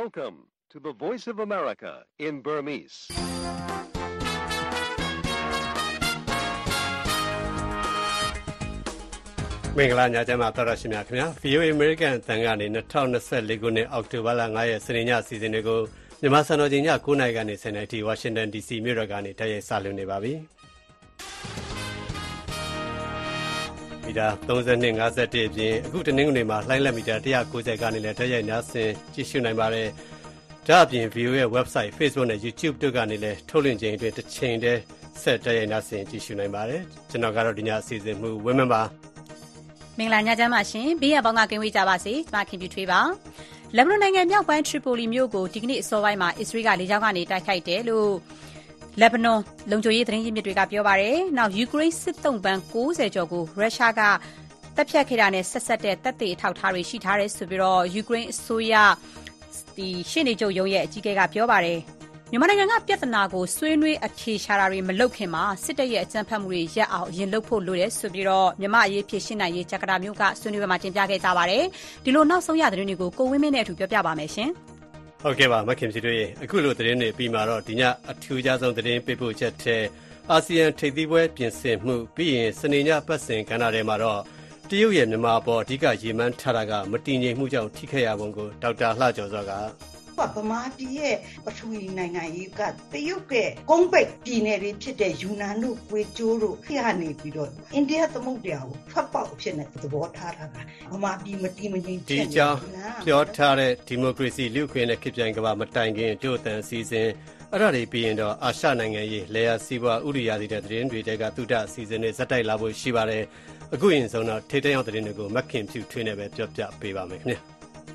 Welcome to the Voice of America in Burmese. ။မင်္ဂလာညချမ်းပါတော်ရရှိမြခင်ဗျာ VOA American အသံကနေ2024ခုနှစ်အောက်တိုဘာလ9ရက်စနေညအစီအစဉ်တွေကိုမြန်မာစံတော်ချိန်ည9:00နာရီကနေ10:00နာရီထိ Washington DC မြို့တော်ကနေတိုက်ရိုက်စလွှင့်နေပါပြီ။မီတာ32.51အပြင်အခုတနင်္ဂနွေမှာလှိုင်းလက်မီတာ190ကနေလည်းတိုက်ရိုက်နားဆင်ကြည့်ရှုနိုင်ပါတယ်။ဒါ့အပြင် VOA ရဲ့ website, Facebook နဲ့ YouTube တို့ကနေလည်းထုတ်လွှင့်ချိန်အတွင်းတစ်ချိန်တည်းဆက်တိုက်ရိုက်နားဆင်ကြည့်ရှုနိုင်ပါတယ်။ကျွန်တော်ကတော့ဒီညအစီအစဉ်မှဝင်းမပါမင်္ဂလာညချမ်းပါရှင်ဘေးရပေါင်းကကင်းဝေးကြပါစေကျွန်မခင်ပြထွေးပါလက်ဘနွန်နိုင်ငံမြောက်ပိုင်းထရီပိုလီမြို့ကိုဒီကနေ့အစောပိုင်းမှာအစ္စရေးကလေကြောင်းကနေတိုက်ခိုက်တယ်လို့လက်ဘနွန်လုံခြုံရေးသတင်းရင်းမြစ်တွေကပြောပါတယ်နောက်ယူကရိန်းစစ်သုံ့ပန်း90ကျော်ကိုရုရှားကတပ်ဖြတ်ခဲ့တာနဲ့ဆက်ဆက်တဲ့တပ်တွေအထောက်ထားတွေရှိထားတယ်ဆိုပြီးတော့ယူကရိန်းအစိုးရရှေ့နေချုပ်ရုံးရဲ့အကြီးအကဲကပြောပါတယ်မြန်မာနိုင်ငံကပြဿနာကိုဆွေးနွေးအဖြေရှာတာတွေမလုပ်ခင်မှာစစ်တပ်ရဲ့အကြမ်းဖက်မှုတွေရပ်အောင်ရင်လုပ်ဖို့လိုတယ်ဆိုပြီးတော့မြန်မာအရေးဖြေရှင်းနိုင်ရေးဂျကာတာမြို့ကဆွေးနွေးပွဲမှာတင်ပြခဲ့ကြပါတယ်ဒီလိုနောက်ဆုံးရသတင်းတွေကိုကိုဝင်းမင်းနဲ့အတူပြောပြပါမယ်ရှင်ဟုတ်ကဲ့ပါမခင်စီတို့ရေအခုလိုသတင်းတွေပြီးမှာတော့ဒီညအထူးခြားဆုံးသတင်းပေးပို့ချက်တဲ့အာဆီယံထိပ်သီးပွဲပြင်ဆင်မှုပြီးရင်စနေညပတ်စဉ်ကဏ္ဍထဲမှာတော့တရုတ်ရဲ့မြန်မာပေါ်အဓိကရေမှန်းထားတာကမတည်ငြိမ်မှုကြောင့်ထိခိုက်ရပုံကိုဒေါက်တာလှကျော်စောကဗမာပြည်ရဲ့ပထဝီနိုင်ငံရေးကတရုတ်ရဲ့ကုန်းပိတ်ပြည်နယ်တွေဖြစ်တဲ့ယူနန်တို့၊ကွေကျိုးတို့ဖျားနေပြီးတော့အိန္ဒိယသမုဒ္ဒရာကိုဖတ်ပေါက်အဖြစ်နဲ့သဘောထားတာဗမာပြည်မတည်မငြိမ်ဖြစ်နေဒီကြောင့်ပြောထားတဲ့ဒီမိုကရေစီလူ့အခွင့်အရေးနဲ့ခေတ်ပြိုင်ကမ္ဘာမတိုင်ခင်တို့အတန်အစီအစဉ်အဲ့ဒါတွေပြီးရင်တော့အာရှနိုင်ငံရေးလေယာစီးပွားဥရိယာစီတဲ့သတင်းတွေတဲကသုတအစီအစဉ်တွေဇက်တိုက်လာဖို့ရှိပါတယ်အခုရင်ဆုံးတော့ထိတ်တန့်ရောက်သတင်းတွေကိုမခင်ဖြူထွေးနေပဲပြောပြပေးပါမယ်ခင်ဗျာ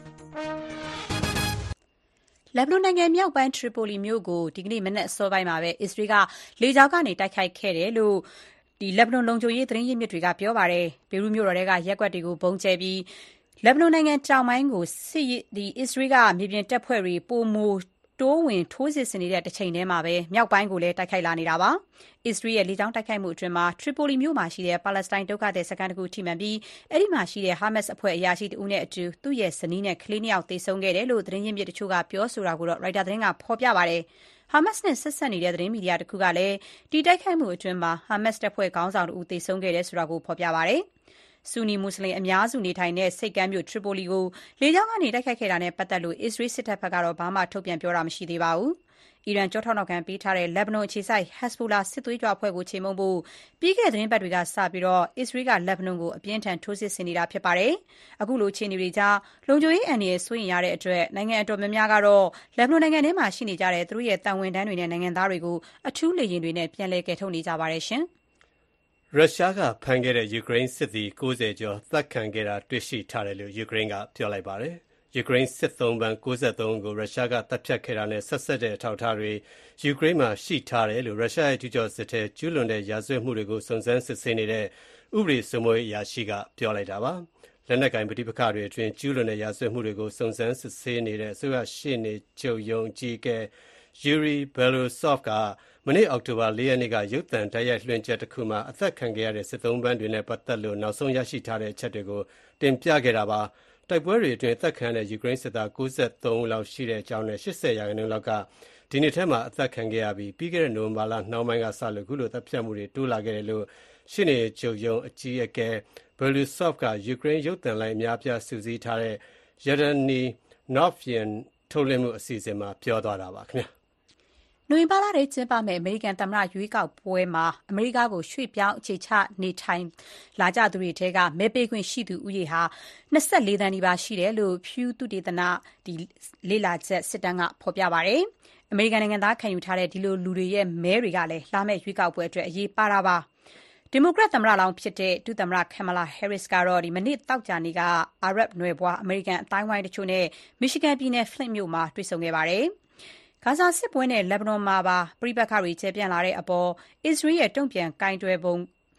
လက်ဘနွန်နိုင်ငံမြောက်ပိုင်းထရီပိုလီမြို့ကိုဒီကနေ့မနက်အစောပိုင်းမှာပဲအစ္စရေးကလေကြောင်းကနေတိုက်ခိုက်ခဲ့တယ်လို့လက်ဘနွန်လုံခြုံရေးသတင်းရင်းမြစ်တွေကပြောပါတယ်ဘေရွတ်မြို့တော်ထဲကရက်ကွက်တွေကိုပုံကျဲပြီးလက်ဘနွန်နိုင်ငံတောင်ပိုင်းကိုအစ္စရေးကမြေပြင်တပ်ဖွဲ့တွေပိုမိုတိုးဝင်ထိုးစစ်ဆင်နေတဲ့တစ်ချိန်တည်းမှာပဲမြောက်ပိုင်းကိုလည်းတိုက်ခိုက်လာနေတာပါအစ္စရေးရဲ့လေကြောင်းတိုက်ခိုက်မှုအတွင်းမှာထရီပိုလီမြို့မှာရှိတဲ့ပါလက်စတိုင်းဒုက္ခသည်စခန်းတစ်ခုထိမှန်ပြီးအဲ့ဒီမှာရှိတဲ့ဟာမတ်စ်အဖွဲ့အရာရှိတဦးနဲ့အတူသူ့ရဲ့ဇနီးနဲ့ကလေးနှစ်ယောက်သေဆုံးခဲ့တယ်လို့သတင်းရင်းမြစ်တချို့ကပြောဆိုတာကိုတော့ရိုက်တာသတင်းကဖော်ပြပါတယ်ဟာမတ်စ်နဲ့ဆက်ဆက်နေတဲ့သတင်းမီဒီယာတစ်ခုကလည်းဒီတိုက်ခိုက်မှုအတွင်းမှာဟာမတ်စ်တပ်ဖွဲ့ခေါင်းဆောင်တဦးသေဆုံးခဲ့တယ်ဆိုတာကိုဖော်ပြပါတယ်ဆူနီမွတ်စလင်အများစုနေထိုင်တဲ့စိတ်ကမ်းမြို့ထရီပိုလီကိုလေကြောင်းကနေတိုက်ခိုက်ခဲ့တာနဲ့ပတ်သက်လို့အစ္စရေးစစ်တပ်ဘက်ကတော့ဘာမှထုတ်ပြန်ပြောတာမရှိသေးပါဘူး။အီရန်ကြောထောက်နောက်ခံပေးထားတဲ့လက်ဘနွန်အခြေစိုက် Hezbollah စစ်သွေးကြွအဖွဲ့ကိုချေမှုန်းဖို့ပြီးခဲ့တဲ့သတင်းပတ်တွေကစပြီးအစ္စရေးကလက်ဘနွန်ကိုအပြင်းထန်ထိုးစစ်ဆင်နေတာဖြစ်ပါတယ်။အခုလိုအခြေအနေတွေကြားလုံခြုံရေးအန္တရာယ်စိုးရိမ်ရတဲ့အတွက်နိုင်ငံတော်များများကတော့လက်ဘနွန်နိုင်ငံထဲမှာရှိနေကြတဲ့သူတို့ရဲ့တာဝန်ထမ်းတွေနဲ့နိုင်ငံသားတွေကိုအထူးလေယာဉ်တွေနဲ့ပြန်လည်ကယ်ထုတ်နေကြပါတယ်ရှင်။ရုရှားကဖမ်းခဲ့တဲ့ယူကရိန်းစစ်သည်90ကျော်သတ်ခံခဲ့တာတွေ့ရှိထားတယ်လို့ယူကရိန်းကပြောလိုက်ပါတယ်။ယူကရိန်းစစ်သုံးပန်း93ကိုရုရှားကတပ်ဖြတ်ခဲ့တာနဲ့ဆက်ဆက်တဲ့အထောက်အထားတွေယူကရိန်းမှာရှိထားတယ်လို့ရုရှားရဲ့ကျူးကျော်စစ်ထဲကျူးလွန်တဲ့ရာဇဝတ်မှုတွေကိုစုံစမ်းစစ်ဆေးနေတဲ့ဥပဒေစိုးမိုးရေးအရာရှိကပြောလိုက်တာပါ။လက်နက်ကင်ပဋိပက္ခတွေအတွင်းကျူးလွန်တဲ့ရာဇဝတ်မှုတွေကိုစုံစမ်းစစ်ဆေးနေတဲ့အစိုးရရှေ့နေချုပ်ရုံးအကြီးအကဲYuri Belousov ကမနေ့အောက်တိုဘာ4ရက်နေ့ကရုပ်သံတိုက်ရိုက်လွှင့်ချက်တစ်ခုမှာအသက်ခံခဲ့ရတဲ့စစ်သုံးပန်းတွေနဲ့ပတ်သက်လို့နောက်ဆုံးရရှိထားတဲ့အချက်တွေကိုတင်ပြခဲ့တာပါတိုက်ပွဲတွေအတွင်းအသက်ခံတဲ့ယူကရိန်းစစ်သား93ဦးလောက်ရှိတဲ့အကြောင်းနဲ့80%လောက်ကဒီနှစ်ထဲမှာအသက်ခံခဲ့ရပြီးခဲ့တဲ့နိုဝင်ဘာလနှောင်းပိုင်းကစလို့ခုလိုတပ်ဖြတ်မှုတွေတိုးလာခဲ့တယ်လို့ရှင်းနေချုပ်ရုံးအကြီးအကဲ Belousov ကယူကရိန်းရုပ်သံလိုင်းအများပြားစုစည်းထားတဲ့ Yevgeny Novyin ထုတ်လွှင့်မှုအစီအစဉ်မှာပြောသွားတာပါခင်ဗျာနိုဝင်ဘာလထဲကျင်းပမယ့်အမေရိကန်သမ္မတရွေးကောက်ပွဲမှာအမေရိကကိုရွှေ့ပြောင်းအခြေချနေထိုင်လာကြသူတွေထဲကမဲပေးခွင့်ရှိသူဦးရေဟာ24သန်းနီးပါးရှိတယ်လို့ Pew သုတေသနလေ့လာချက်စစ်တမ်းကဖော်ပြပါတယ်။အမေရိကန်နိုင်ငံသားခံယူထားတဲ့ဒီလိုလူတွေရဲ့မဲတွေကလည်းလာမယ့်ရွေးကောက်ပွဲအတွက်အရေးပါတာပါ။ဒီမိုကရက်သမ္မတလောင်းဖြစ်တဲ့ဒုသမ္မတ Kamala Harris ကတော့မနေ့သောကြာနေ့ကအာရပ်နွယ်ဘွားအမေရိကန်အသိုင်းအဝိုင်းတချို့နဲ့ Michigan ပြည်နယ် Flint မြို့မှာတွေ့ဆုံခဲ့ပါတယ်။ဂါဇာစစ်ပွဲနဲ့လက်ဘနွန်မှာပါပဋိပက္ခတွေကျယ်ပြန့်လာတဲ့အပေါ်အစ္စရေးရဲ့တုံ့ပြန်ကိုင်တွယ်ပုံ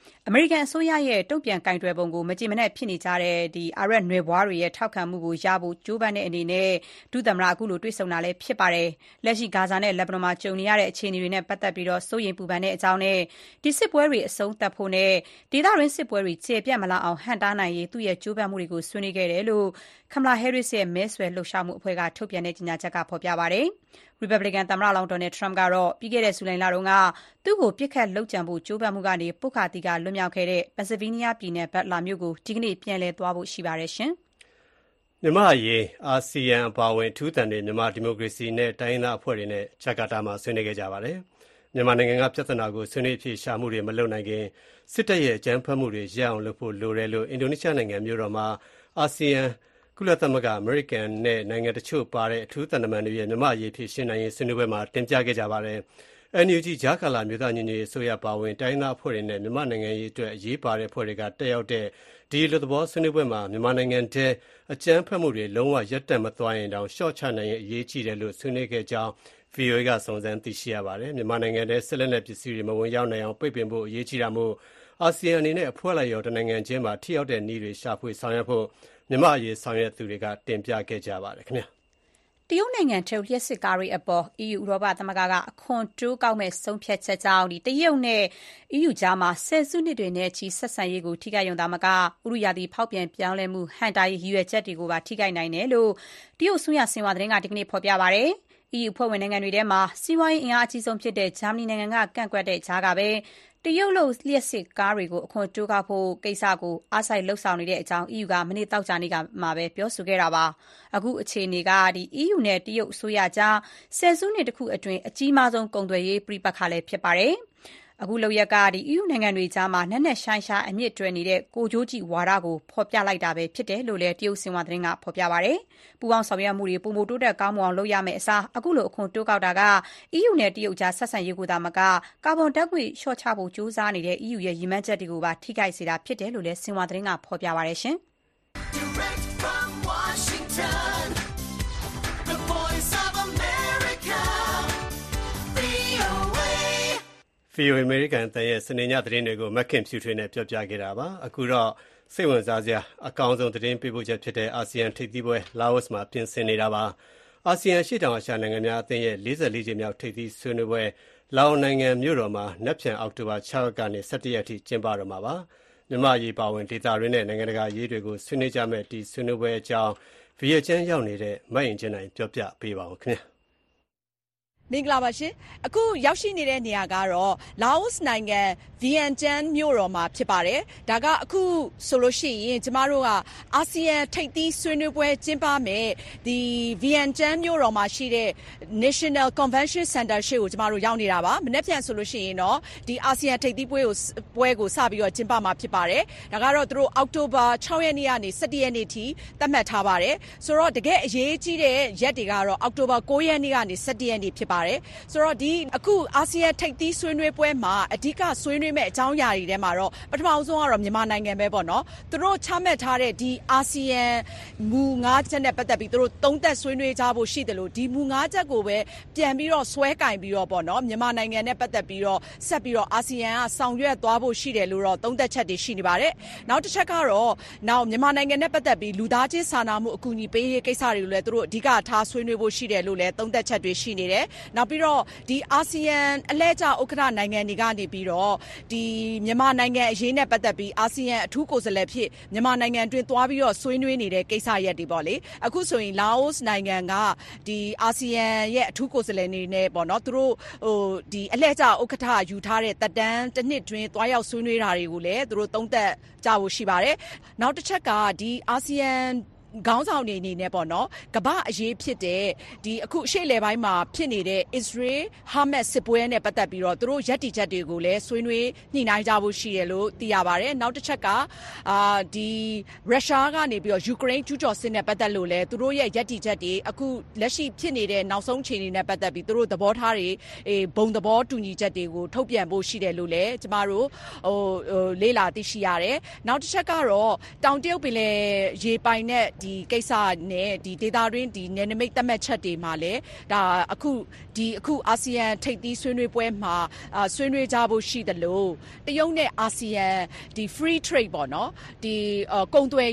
အမေရိကန်အစိုးရရဲ့တုံ့ပြန်ကိုင်တွယ်ပုံကိုမကျေမနပ်ဖြစ်နေကြတဲ့အာရပ်နွယ်ဘွားတွေရဲ့ထောက်ခံမှုကိုရဖို့ကြိုးပမ်းတဲ့အနေနဲ့ဒုသမ္မတအခုလိုတွေ့ဆုံတာလည်းဖြစ်ပါတယ်။လက်ရှိဂါဇာနဲ့လက်ဘနွန်မှာကြုံနေရတဲ့အခြေအနေတွေနဲ့ပတ်သက်ပြီးစိုးရိမ်ပူပန်တဲ့အကြောင်းနဲ့ဒီစစ်ပွဲတွေအဆုံးသတ်ဖို့နဲ့ဒေသတွင်းစစ်ပွဲတွေကျေပြန့်မလာအောင်ဟန့်တားနိုင်ရေးသူ့ရဲ့ကြိုးပမ်းမှုတွေကိုဆွေးနွေးခဲ့တယ်လို့ Kamala Harris ရဲ့မဲဆွယ်လှုပ်ရှားမှုအဖွဲ့ကထုတ်ပြန်တဲ့ကြေညာချက်ကဖော်ပြပါတယ်။ Republican သမ္မတလောင်း Donald Trump ကတော့ပြီးခဲ့တဲ့ဇူလိုင်လတုန်းကသူ့ကိုပစ်ခတ်လုပ်ကြံဖို့ကြိုးပမ်းမှုကနေပုခ္ခာသီကလွတ်မြောက်ခဲ့တဲ့ Pennsylvania ပြည်နယ် Butler မြို့ကိုဒီကနေ့ပြန်လည်သွားဖို့ရှိပါတယ်။မြန်မာ့အရေးအာဆီယံအပါအဝင်အထူးသံတွေမြန်မာဒီမိုကရေစီနဲ့တိုင်းရင်းသားအဖွဲ့တွေနဲ့ဂျကာတာမှာဆွေးနွေးခဲ့ကြပါတယ်။မြန်မာနိုင်ငံကပြဿနာကိုဆွေးနွေးအဖြေရှာမှုတွေမလုပ်နိုင်ခင်စစ်တပ်ရဲ့အကြမ်းဖက်မှုတွေရပ်အောင်လုပ်ဖို့လိုတယ်လို့အင်ဒိုနီးရှားနိုင်ငံမြို့တော်မှာအာဆီယံကုလသမဂ္ဂအမေရိကန်နဲ့နိုင်ငံတချို့ပါတဲ့အထူးသံတမန်တွေရဲ့မြန်မာ့အရေးဖြေရှင်းနိုင်ရေးဆွေးနွေးပွဲမှာတင်ပြခဲ့ကြပါတယ်။ NUG ကြားကာလမြို့သားညီညွတ်ရေးအစိုးရပါဝင်တိုင်းသားအဖွဲ့တွေနဲ့မြန်မာနိုင်ငံရေးအတွက်အရေးပါတဲ့အဖွဲ့တွေကတက်ရောက်တဲ့ဒီလူသဘောဆွေးနွေးပွဲမှာမြန်မာနိုင်ငံထဲအကြမ်းဖက်မှုတွေလုံးဝရပ်တန့်မသွားရင်တောင်ရှော့ချနိုင်ရေးအရေးကြီးတယ်လို့ဆွေးနွေးခဲ့ကြောင်း VOA ကစုံစမ်းသိရှိရပါတယ်။မြန်မာနိုင်ငံထဲစစ်လက်နက်ပစ္စည်းတွေမဝင်ရောက်နိုင်အောင်ပိတ်ပင်ဖို့အရေးကြီးတာမို့အာဆီယံအနေနဲ့အဖွဲ့လိုက်ရောတနိုင်ငံချင်းမှာထိရောက်တဲ့နည်းတွေရှာဖွေဆောင်ရွက်ဖို့မြန်မာအရေးဆောင်ရွက်သူတွေကတင်ပြခဲ့ကြပါတယ်ခင်ဗျာ။တရုတ်နိုင်ငံထုတ်လျှပ်စစ်ကားတွေအပေါ် EU ဥရောပသမဂ္ဂကအခွန်တိုးကောက်မဲ့ဆုံးဖြတ်ချက်ကြောင့်တရုတ်နဲ့ EU ကြားမှာဆယ်စုနှစ်တွေနဲ့ချီဆက်ဆံရေးကိုထိခိုက်ရုံသာမကဥတုရာသီဖောက်ပြန်ပြောင်းလဲမှုဟန့်တားရေးရည်ရွယ်ချက်တွေကိုပါထိခိုက်နိုင်တယ်လို့တရုတ်အစိုးရဆင်ဟွာသတင်းကဒီကနေ့ဖော်ပြပါတယ်။ EU အဖွဲ့ဝင်နိုင်ငံတွေထဲမှာစီးပွားရေးအင်အားအကြီးဆုံးဖြစ်တဲ့ဂျာမနီနိုင်ငံကကန့်ကွက်တဲ့ကြားကပဲတရုတ်လုပ်လျှပ်စစ်ကားတွေကိုအခွန်တိုးကောက်ဖို့ကိစ္စကိုအားစိုက်လှုံ့ဆော်နေတဲ့အကြောင်း EU ကမနေ့သောကြာနေ့ကမှပဲပြောဆိုခဲ့တာပါ။အခုအခြေအနေကEU နဲ့တရုတ်အစိုးရကြားဆယ်စုနှစ်တခုအတွင်းအကြီးမားဆုံးကုန်သွယ်ရေးပဋိပက္ခလည်းဖြစ်ပါတယ်။အခုလုပ်ရက်ကEU နိုင်ငံတွေကြားမှာနက်နက်ရှိုင်းရှားအမြင့်တွယ်နေတဲ့ကိုကြိုးကြည့်ဝါဒကိုဖော်ပြလိုက်တာပဲဖြစ်တယ်လို့လည်းတရုတ်ဆင်ဟွာသတင်းကဖော်ပြပါတယ်။ပူးပေါင်းဆောင်ရွက်မှုတွေပိုမိုတိုးတက်ကောင်းမွန်အောင်လုပ်ရမယ့်အစားအခုလိုအခွန်တိုးကောက်တာက EU နဲ့တရုတ်ကြားဆက်ဆံရေးကိုသာမကကာဗွန်ဓာတ်ငွေ့လျှော့ချဖို့ကြိုးစားနေတဲ့ EU ရဲ့ရည်မှန်းချက်တွေကိုပါထိခိုက်စေတာဖြစ်တယ်လို့လည်းဆင်ဟွာသတင်းကဖော်ပြပါတယ်ရှင်။ VOA အမေရိကန်အသံရဲ့စနေညသတင်းတွေကိုမက်ခင်ဖြူထွေးနဲ့ပြောပြခဲ့တာပါအခုတော့စိတ်ဝင်စားစရာအကောင်းဆုံးသတင်းပေးပို့ချက်ဖြစ်တဲ့အာဆီယံထိပ်သီးပွဲလာအိုမှာပြင်ဆင်နေတာပါအာဆီယံရှေ့တောင်အာရှနိုင်ငံများအသင်းရဲ့44ကြိမ်မြောက်ထိပ်သီးဆွေးနွေးပွဲလာအိုနိုင်ငံမြို့တော်မှာနက်ဖြန်အောက်တိုဘာ6ရက်ကနေ17ရက်ထိကျင်းပတော့မှာပါမြန်မာရေးပါဝင်ဒေသရင်းနဲ့နိုင်ငံတကာရေးတွေကိုဆွေးနွေးကြမဲ့ဒီဆွေးနွေးပွဲအကြောင်းဗီယက်ကျန်းရောက်နေတဲ့မတ်ရင်ချင်းနိုင်ပြောပြပေးပါဦးခင်ဗျာမင်္ဂလာပါရှင်အခုရောက်ရှိနေတဲ့နေရာကတော့လာအိုနိုင်ငံဗီယန်ကျန်းမြို့တော်မှာဖြစ်ပါတယ်ဒါကအခုဆိုလို့ရှိရင်ကျမတို့ကအာဆီယံထိပ်သီးဆွေးနွေးပွဲကျင်းပမယ်ဒီဗီယန်ကျန်းမြို့တော်မှာရှိတဲ့ National Convention Center ရှေ့ကိုကျမတို့ရောက်နေတာပါမနေ့ပြန်ဆိုလို့ရှိရင်တော့ဒီအာဆီယံထိပ်သီးပွဲကိုစပြီးတော့ကျင်းပမှာဖြစ်ပါတယ်ဒါကတော့သူတို့အောက်တိုဘာ6ရက်နေ့ကနေ17ရက်နေ့ထိသတ်မှတ်ထားပါတယ်ဆိုတော့တကယ်အရေးကြီးတဲ့ရက်တွေကတော့အောက်တိုဘာ9ရက်နေ့ကနေ17ရက်နေ့ဖြစ်ပါတယ်ဆိုတော့ဒီအခုအာဆီယံထိပ်သီးဆွေးနွေးပွဲမှာအဓိကဆွေးနွေးမဲ့အကြောင်းအရာတွေထဲမှာတော့ပထမဆုံးကတော့မြန်မာနိုင်ငံပဲပေါ့နော်သူတို့ချမှတ်ထားတဲ့ဒီအာဆီယံမူ9ချက်နဲ့ပတ်သက်ပြီးသူတို့သုံးသပ်ဆွေးနွေးကြဖို့ရှိတယ်လို့ဒီမူ9ချက်ကိုပဲပြန်ပြီးတော့ဆွဲကင်ပြီးတော့ပေါ့နော်မြန်မာနိုင်ငံနဲ့ပတ်သက်ပြီးတော့ဆက်ပြီးတော့အာဆီယံကဆောင်ရွက်သွားဖို့ရှိတယ်လို့တော့သုံးသပ်ချက်တွေရှိနေပါတယ်နောက်တစ်ချက်ကတော့မြန်မာနိုင်ငံနဲ့ပတ်သက်ပြီးလူသားချင်းစာနာမှုအကူအညီပေးရေးကိစ္စတွေကိုလည်းသူတို့အဓိကထားဆွေးနွေးဖို့ရှိတယ်လို့လည်းသုံးသပ်ချက်တွေရှိနေတယ်နောက်ပြီးတော့ဒီအာဆီယံအလှည့်ကျဥက္ကဋ္ဌနိုင်ငံတွေကနေပြီးတော့ဒီမြန်မာနိုင်ငံအရေးနဲ့ပတ်သက်ပြီးအာဆီယံအထူးကိုယ်စားလှယ်ဖြစ်မြန်မာနိုင်ငံအတွင်းသွားပြီးတော့ဆွေးနွေးနေတဲ့ကိစ္စရပ်တွေပေါ့လေအခုဆိုရင်လာအိုနိုင်ငံကဒီအာဆီယံရဲ့အထူးကိုယ်စားလှယ်နေနဲ့ပေါ့နော်သူတို့ဒီအလှည့်ကျဥက္ကဋ္ဌယူထားတဲ့သက်တမ်းတစ်နှစ်တွင်းသွားရောက်ဆွေးနွေးတာတွေကိုလည်းသူတို့သုံးသပ်ကြဖို့ရှိပါတယ်နောက်တစ်ချက်ကဒီအာဆီယံခေါင်းဆောင်တွေအနေနဲ့ပေါ့နော်ကမ္ဘာအရေးဖြစ်တဲ့ဒီအခုအရှေ့အလယ်ပိုင်းမှာဖြစ်နေတဲ့ Israel Hamas စစ်ပွဲနဲ့ပတ်သက်ပြီးတော့သူတို့ယက်တီချက်တွေကိုလည်းဆွေးနွေးညှိနှိုင်းကြဖို့ရှိတယ်လို့သိရပါတယ်နောက်တစ်ချက်ကဒီရုရှားကနေပြီးတော့ယူကရိန်းကျူးကျော်စစ်နဲ့ပတ်သက်လို့လည်းသူတို့ရဲ့ယက်တီချက်တွေအခုလက်ရှိဖြစ်နေတဲ့နောက်ဆုံးအခြေအနေနဲ့ပတ်သက်ပြီးသူတို့သဘောထားတွေဘုံသဘောတူညီချက်တွေကိုထုတ်ပြန်ဖို့ရှိတယ်လို့လည်းကျမတို့လေ့လာသိရှိရတယ်နောက်တစ်ချက်ကတော့တောင်တရုတ်ပင်လယ်ရေပိုင်နဲ့ဒီဒီကိစ္စနဲ့ဒီဒေတာတွင်းဒီနယ်နိမိတ်သတ်မှတ်ချက်တွေမှာလည်းဒါအခုအာဆီယံထိပ်သီးဆွေးနွေးပွဲမှာဆွေးနွေးကြဖို့ရှိတယ်လို့တရုတ်နဲ့အာဆီယံဒီ free trade ပေါ့နော်ဒီကုန်သွယ်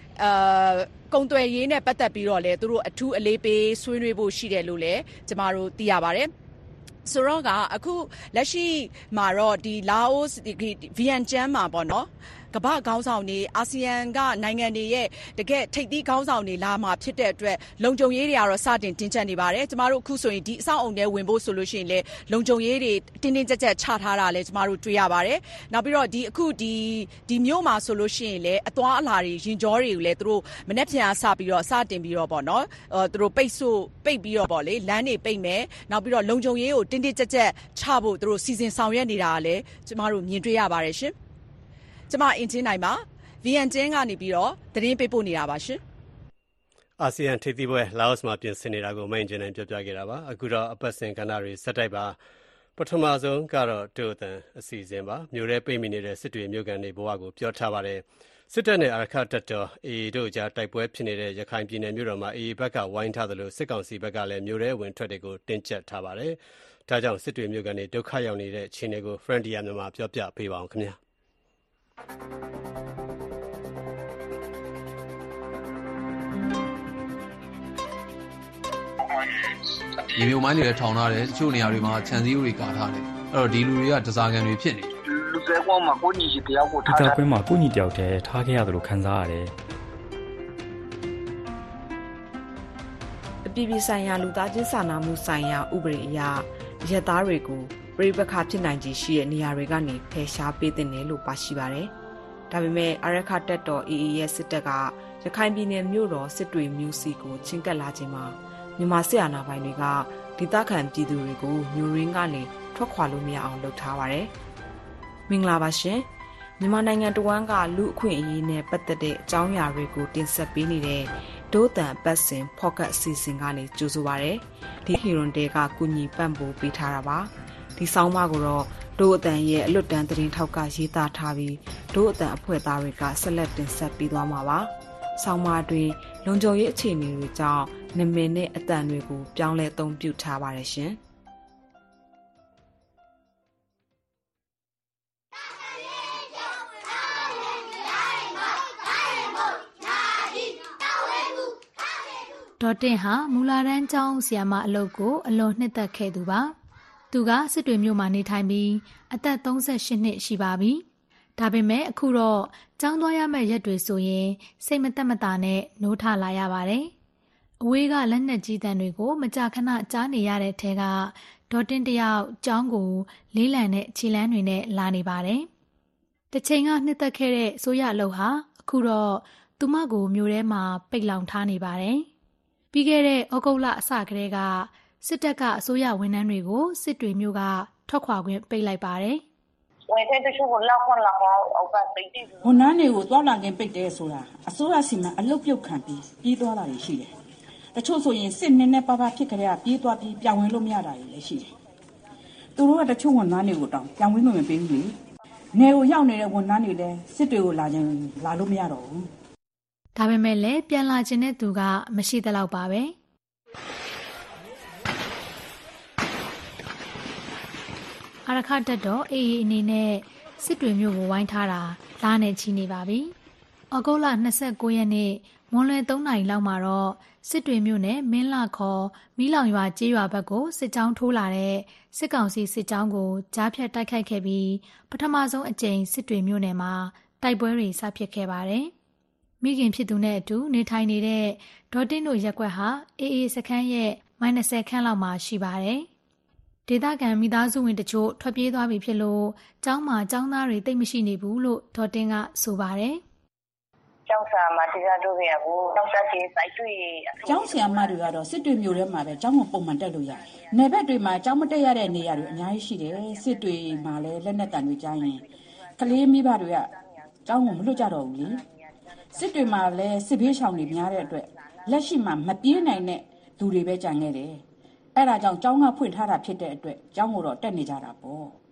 ရေးနဲ့ပတ်သက်ပြီးတော့လည်းသူတို့အထူးအလေးပေးဆွေးနွေးဖို့ရှိတယ်လို့လည်းကျမတို့သိရပါတယ်ဆိုတော့ကအခုလက်ရှိမှာတော့ဒီလာအိုဗီယန်ကျန်းမှာပေါ့နော်ကမ္ဘာခေါင်းဆောင်တွေအာဆီယံကနိုင်ငံတွေရဲ့တကယ်ထိပ်သီးခေါင်းဆောင်တွေလာမှာဖြစ်တဲ့အတွက်လုံခြုံရေးတွေကတော့စတင်တင်းကျပ်နေပါတယ်ကျမတို့အခုဆိုရင်ဒီအဆောက်အုံထဲဝင်ဖို့ဆိုလို့ရှိရင်လည်းလုံခြုံရေးတွေတင်းတင်းကျပ်ကျပ်ချထားတာလည်းကျမတို့တွေ့ရပါတယ်နောက်ပြီးတော့ဒီမြို့မှာဆိုလို့ရှိရင်လည်းအသွားအလာတွေရင်ကြောတွေကိုလည်းသူတို့မနေ့ပြန်စပြီးတော့စတင်ပြီးတော့ပေါ့နော်သူတို့ပိတ်ပြီးတော့ပေါ့လေလမ်းတွေပိတ်မယ်နောက်ပြီးတော့လုံခြုံရေးကိုတင်းတင်းကျပ်ကျပ်ချဖို့သူတို့စီစဉ်ဆောင်ရွက်နေတာလည်းကျမတို့မြင်တွေ့ရပါတယ်ရှင်ကျမအင်ဂျင်နိုင်ပါဗီယန်ကျင်းကနေပြီးတော့သတင်းပေးပို့နေတာပါရှင်အာဆီယံထိပ်သီးပွဲလာအိုမှာပြင်ဆင်နေတာကိုမအင်ဂျင်နိုင်ပြောပြခဲ့တာပါအခုတော့အပတ်စဉ်ကဏ္ဍတွေဆက်တိုက်ပါပထမဆုံးကတော့တို့အတန်အစီအစဉ်ပါမြို့ရဲပိတ်မိနေတဲ့စစ်တွေမြို့ကန်တွေဘဝကိုပြောထားပါတယ်စစ်တပ်နဲ့အာရခတပ်တော် AA တို့ကြားတိုက်ပွဲဖြစ်နေတဲ့ရခိုင်ပြည်နယ်မြို့တော်မှာ AA ဘက်ကဝိုင်းထားသလိုစစ်ကောင်စီဘက်ကလည်းမြို့ရဲဝင်ထွက်တွေကိုတင်းကျပ်ထားပါတယ်ဒါကြောင့်စစ်တွေမြို့ကန်တွေဒုက္ခရောက်နေတဲ့အခြေအနေကို Frontier မြန်မာပြောပြပေးပါအောင်ခင်ဗျာဒီမျိုးမိုင်းတွေလည်းထောင်ထားတယ်တချို့နေရာတွေမှာခြံစည်းရိုးတွေကာထားတယ်အဲ့တော့ဒီလူတွေကတစားကန်တွေဖြစ်နေတယ်လူစဲကွန်းမှာကိုညီတယောက်ကိုထားတာကွင်းမှာကိုညီတယောက်တည်းထားခဲ့ရတယ်လို့ခံစားရတယ်အပြည်ပြည်ဆိုင်ရာလူသားချင်းစာနာမှုဆိုင်ရာဥပဒေအရရက်သားတွေကိုပြည်ပခါဖြစ်နိုင်ခြေရှိတဲ့နေရာတွေကနေဖယ်ရှားပေးတဲ့နယ်လို့ပါရှိပါတယ်ဒါပေမဲ့အာရခတပ်တော် AA ရဲ့စစ်တပ်ကရခိုင်ပြည်နယ်မြို့တော်စစ်တွေမြို့စီကိုချင်းကပ်လာခြင်းမှာမြန်မာစစ်အာဏာပိုင်တွေကဒေသခံပြည်သူတွေကိုမြို့ရင်းကနေထွက်ခွာလို့မရအောင်လုပ်ထားပါတယ်။မင်္ဂလာပါရှင်။မြန်မာနိုင်ငံတဝန်းကလူအခွင့်အရေးနဲ့ပတ်သက်တဲ့အကြောင်းအရာတွေကိုတင်ဆက်ပေးနေတဲ့ဒို့တန်ပတ်စဉ်ဖော့ကတ်အစီအစဉ်ကနေကြိုဆိုပါရစေ။ဒီဟီရွန်တဲကကုညီပံ့ပိုးပေးထားတာပါ။ဒီဆောင်းပါးကိုတော့ဒို့အတန်ရဲ့အလွတ်တန်းသတင်းထောက်ကရေးသားထားပြီးဒို့အတန်အဖွဲ့သားတွေကဆက်လက်တင်ဆက်ပေးသွားမှာပါ။ဆောင်းပါးတွင်လုံခြုံရေးအခြေအနေတွေကြောင့်နာမည်နဲ့အတန်တွေကိုပြောင်းလဲအသုံးပြုထားပါတယ်ရှင်။ဒေါ်တင်ဟာမူလာတန်းကျောင်းဆရာမအလုပ်ကိုအလွန်နှစ်သက်ခဲ့သူပါ။သူကစစ်တွေမြို့မှာနေထိုင်ပြီးအသက်38နှစ်ရှိပါပြီ။ဒါပေမဲ့အခုတော့ကျောင်းသွားရမယ့်ရက်တွေဆိုရင်စိတ်မသက်မသာနဲ့နိုးထလာရပါတယ်။အဝေးကလက်နက်ကြီးတံတွေကိုမကြာခဏကြားနေရတဲ့ထဲကဒေါ်တင်တယောက်ကျောင်းကိုလေးလံတဲ့ခြေလမ်းတွေနဲ့လာနေပါတယ်။တစ်ချိန်ကနှစ်သက်ခဲ့တဲ့အစိုးရအလုပ်ဟာအခုတော့သူမကိုမြို့ထဲမှာပိတ်လောင်ထားနေပါတယ်။ပြီးခဲ့တဲ့ဩဂုတ်လအစကတည်းကစစ်တပ်ကအစိုးရဝန်ထမ်းတွေကိုစစ်တွေမြို့ကထွက်ခွာခွင့်ပိတ်လိုက်ပါတယ်။ဝန်ထမ်းတချို့ကိုလောက်ခွင့်လောက်အောင်ပိတ်တယ်။ဝန်ထမ်းတွေကိုသွားလာခြင်းပိတ်တယ်ဆိုတာအစိုးရစီမံအလုပ်ပြုတ်ခံပြီးပြေးသွားတာတွေရှိတယ်။တချို့ဆိုရင်စစ်နည်းနည်းပါးပါးဖြစ်ကြတဲ့ပြေးသွားပြီးပြောင်းဝင်လို့မရတာတွေလည်းရှိတယ်။သူတို့ကတချို့ဝန်ထမ်းတွေကိုတောင်းပြောင်းဝင်လို့မပေးဘူးလေ။နေကိုရောက်နေတဲ့ဝန်ထမ်းတွေလည်းစစ်တွေကိုလာလို့မရတော့ဘူး။ဒါပေမဲ့လည်းပြန်လာခြင်းတဲ့သူကမရှိသလောက်ပါပဲအာရခတပ်တော် AA အနေနဲ့စစ်တွေမြို့ကိုဝိုင်းထားတာလားနဲ့ချီနေပါပြီ။ဩဂုတ်လ29ရက်နေ့မွန်းလွဲ3နာရီလောက်မှာတော့စစ်တွေမြို့နယ်မင်းလာခေါ်မီးလောင်ရွာကျေးရွာဘက်ကိုစစ်ကြောင်းထိုးလာတဲ့စစ်ကောင်စီစစ်ကြောင်းကိုကြားဖြတ်တိုက်ခိုက်ခဲ့ပြီးပထမဆုံးအကြိမ်စစ်တွေမြို့နယ်မှာတိုက်ပွဲတွေစဖြစ်ခဲ့ပါတယ်။မိခင်ဖြစ်သူနဲ့အတူနေထိုင်နေတဲ့ဒေါ်တင်တို့ရက်ကွက်ဟာAAစခန်းရဲ့-20ခန့်လောက်မှာရှိပါတယ်။ဒေသခံမိသားစုဝင်တချို့ထွက်ပြေးသွားပြီဖြစ်လို့ကျောင်းမှာကျောင်းသားတွေတိတ်မရှိနေဘူးလို့ဒေါ်တင်ကဆိုပါတယ်။ကျောင်းဆရာမတရားတို့ရဘူးကျောင်းသားကြီးစိုက်တွေ့ကျောင်းဆရာမတွေကတော့စစ်တွေမျိုးထဲမှာပဲကျောင်းကိုပုံမှန်တက်လို့ရတယ်။နယ်ဘက်တွေမှာကျောင်းမတက်ရတဲ့နေရာတွေအများကြီးရှိတယ်။စစ်တွေမှာလည်းလက်နက်တံတွေကြားရင်ကလေးမိဘတွေကကျောင်းကိုမလွတ်ကြတော့ဘူးလေ။စစ်တွေမှာလည်းစစ်ဘေးရှောင်တွေများတဲ့အတွက်လက်ရှိမှာမပြေးနိုင်တဲ့သူတွေပဲကြံခဲ့တယ်။အဲ့ဒါကြောင့်ကျောင်းကဖွင့်ထားတာဖြစ်တဲ့အတွက်ကျောင်းကိုတော့တက်နေကြတာပေါ့။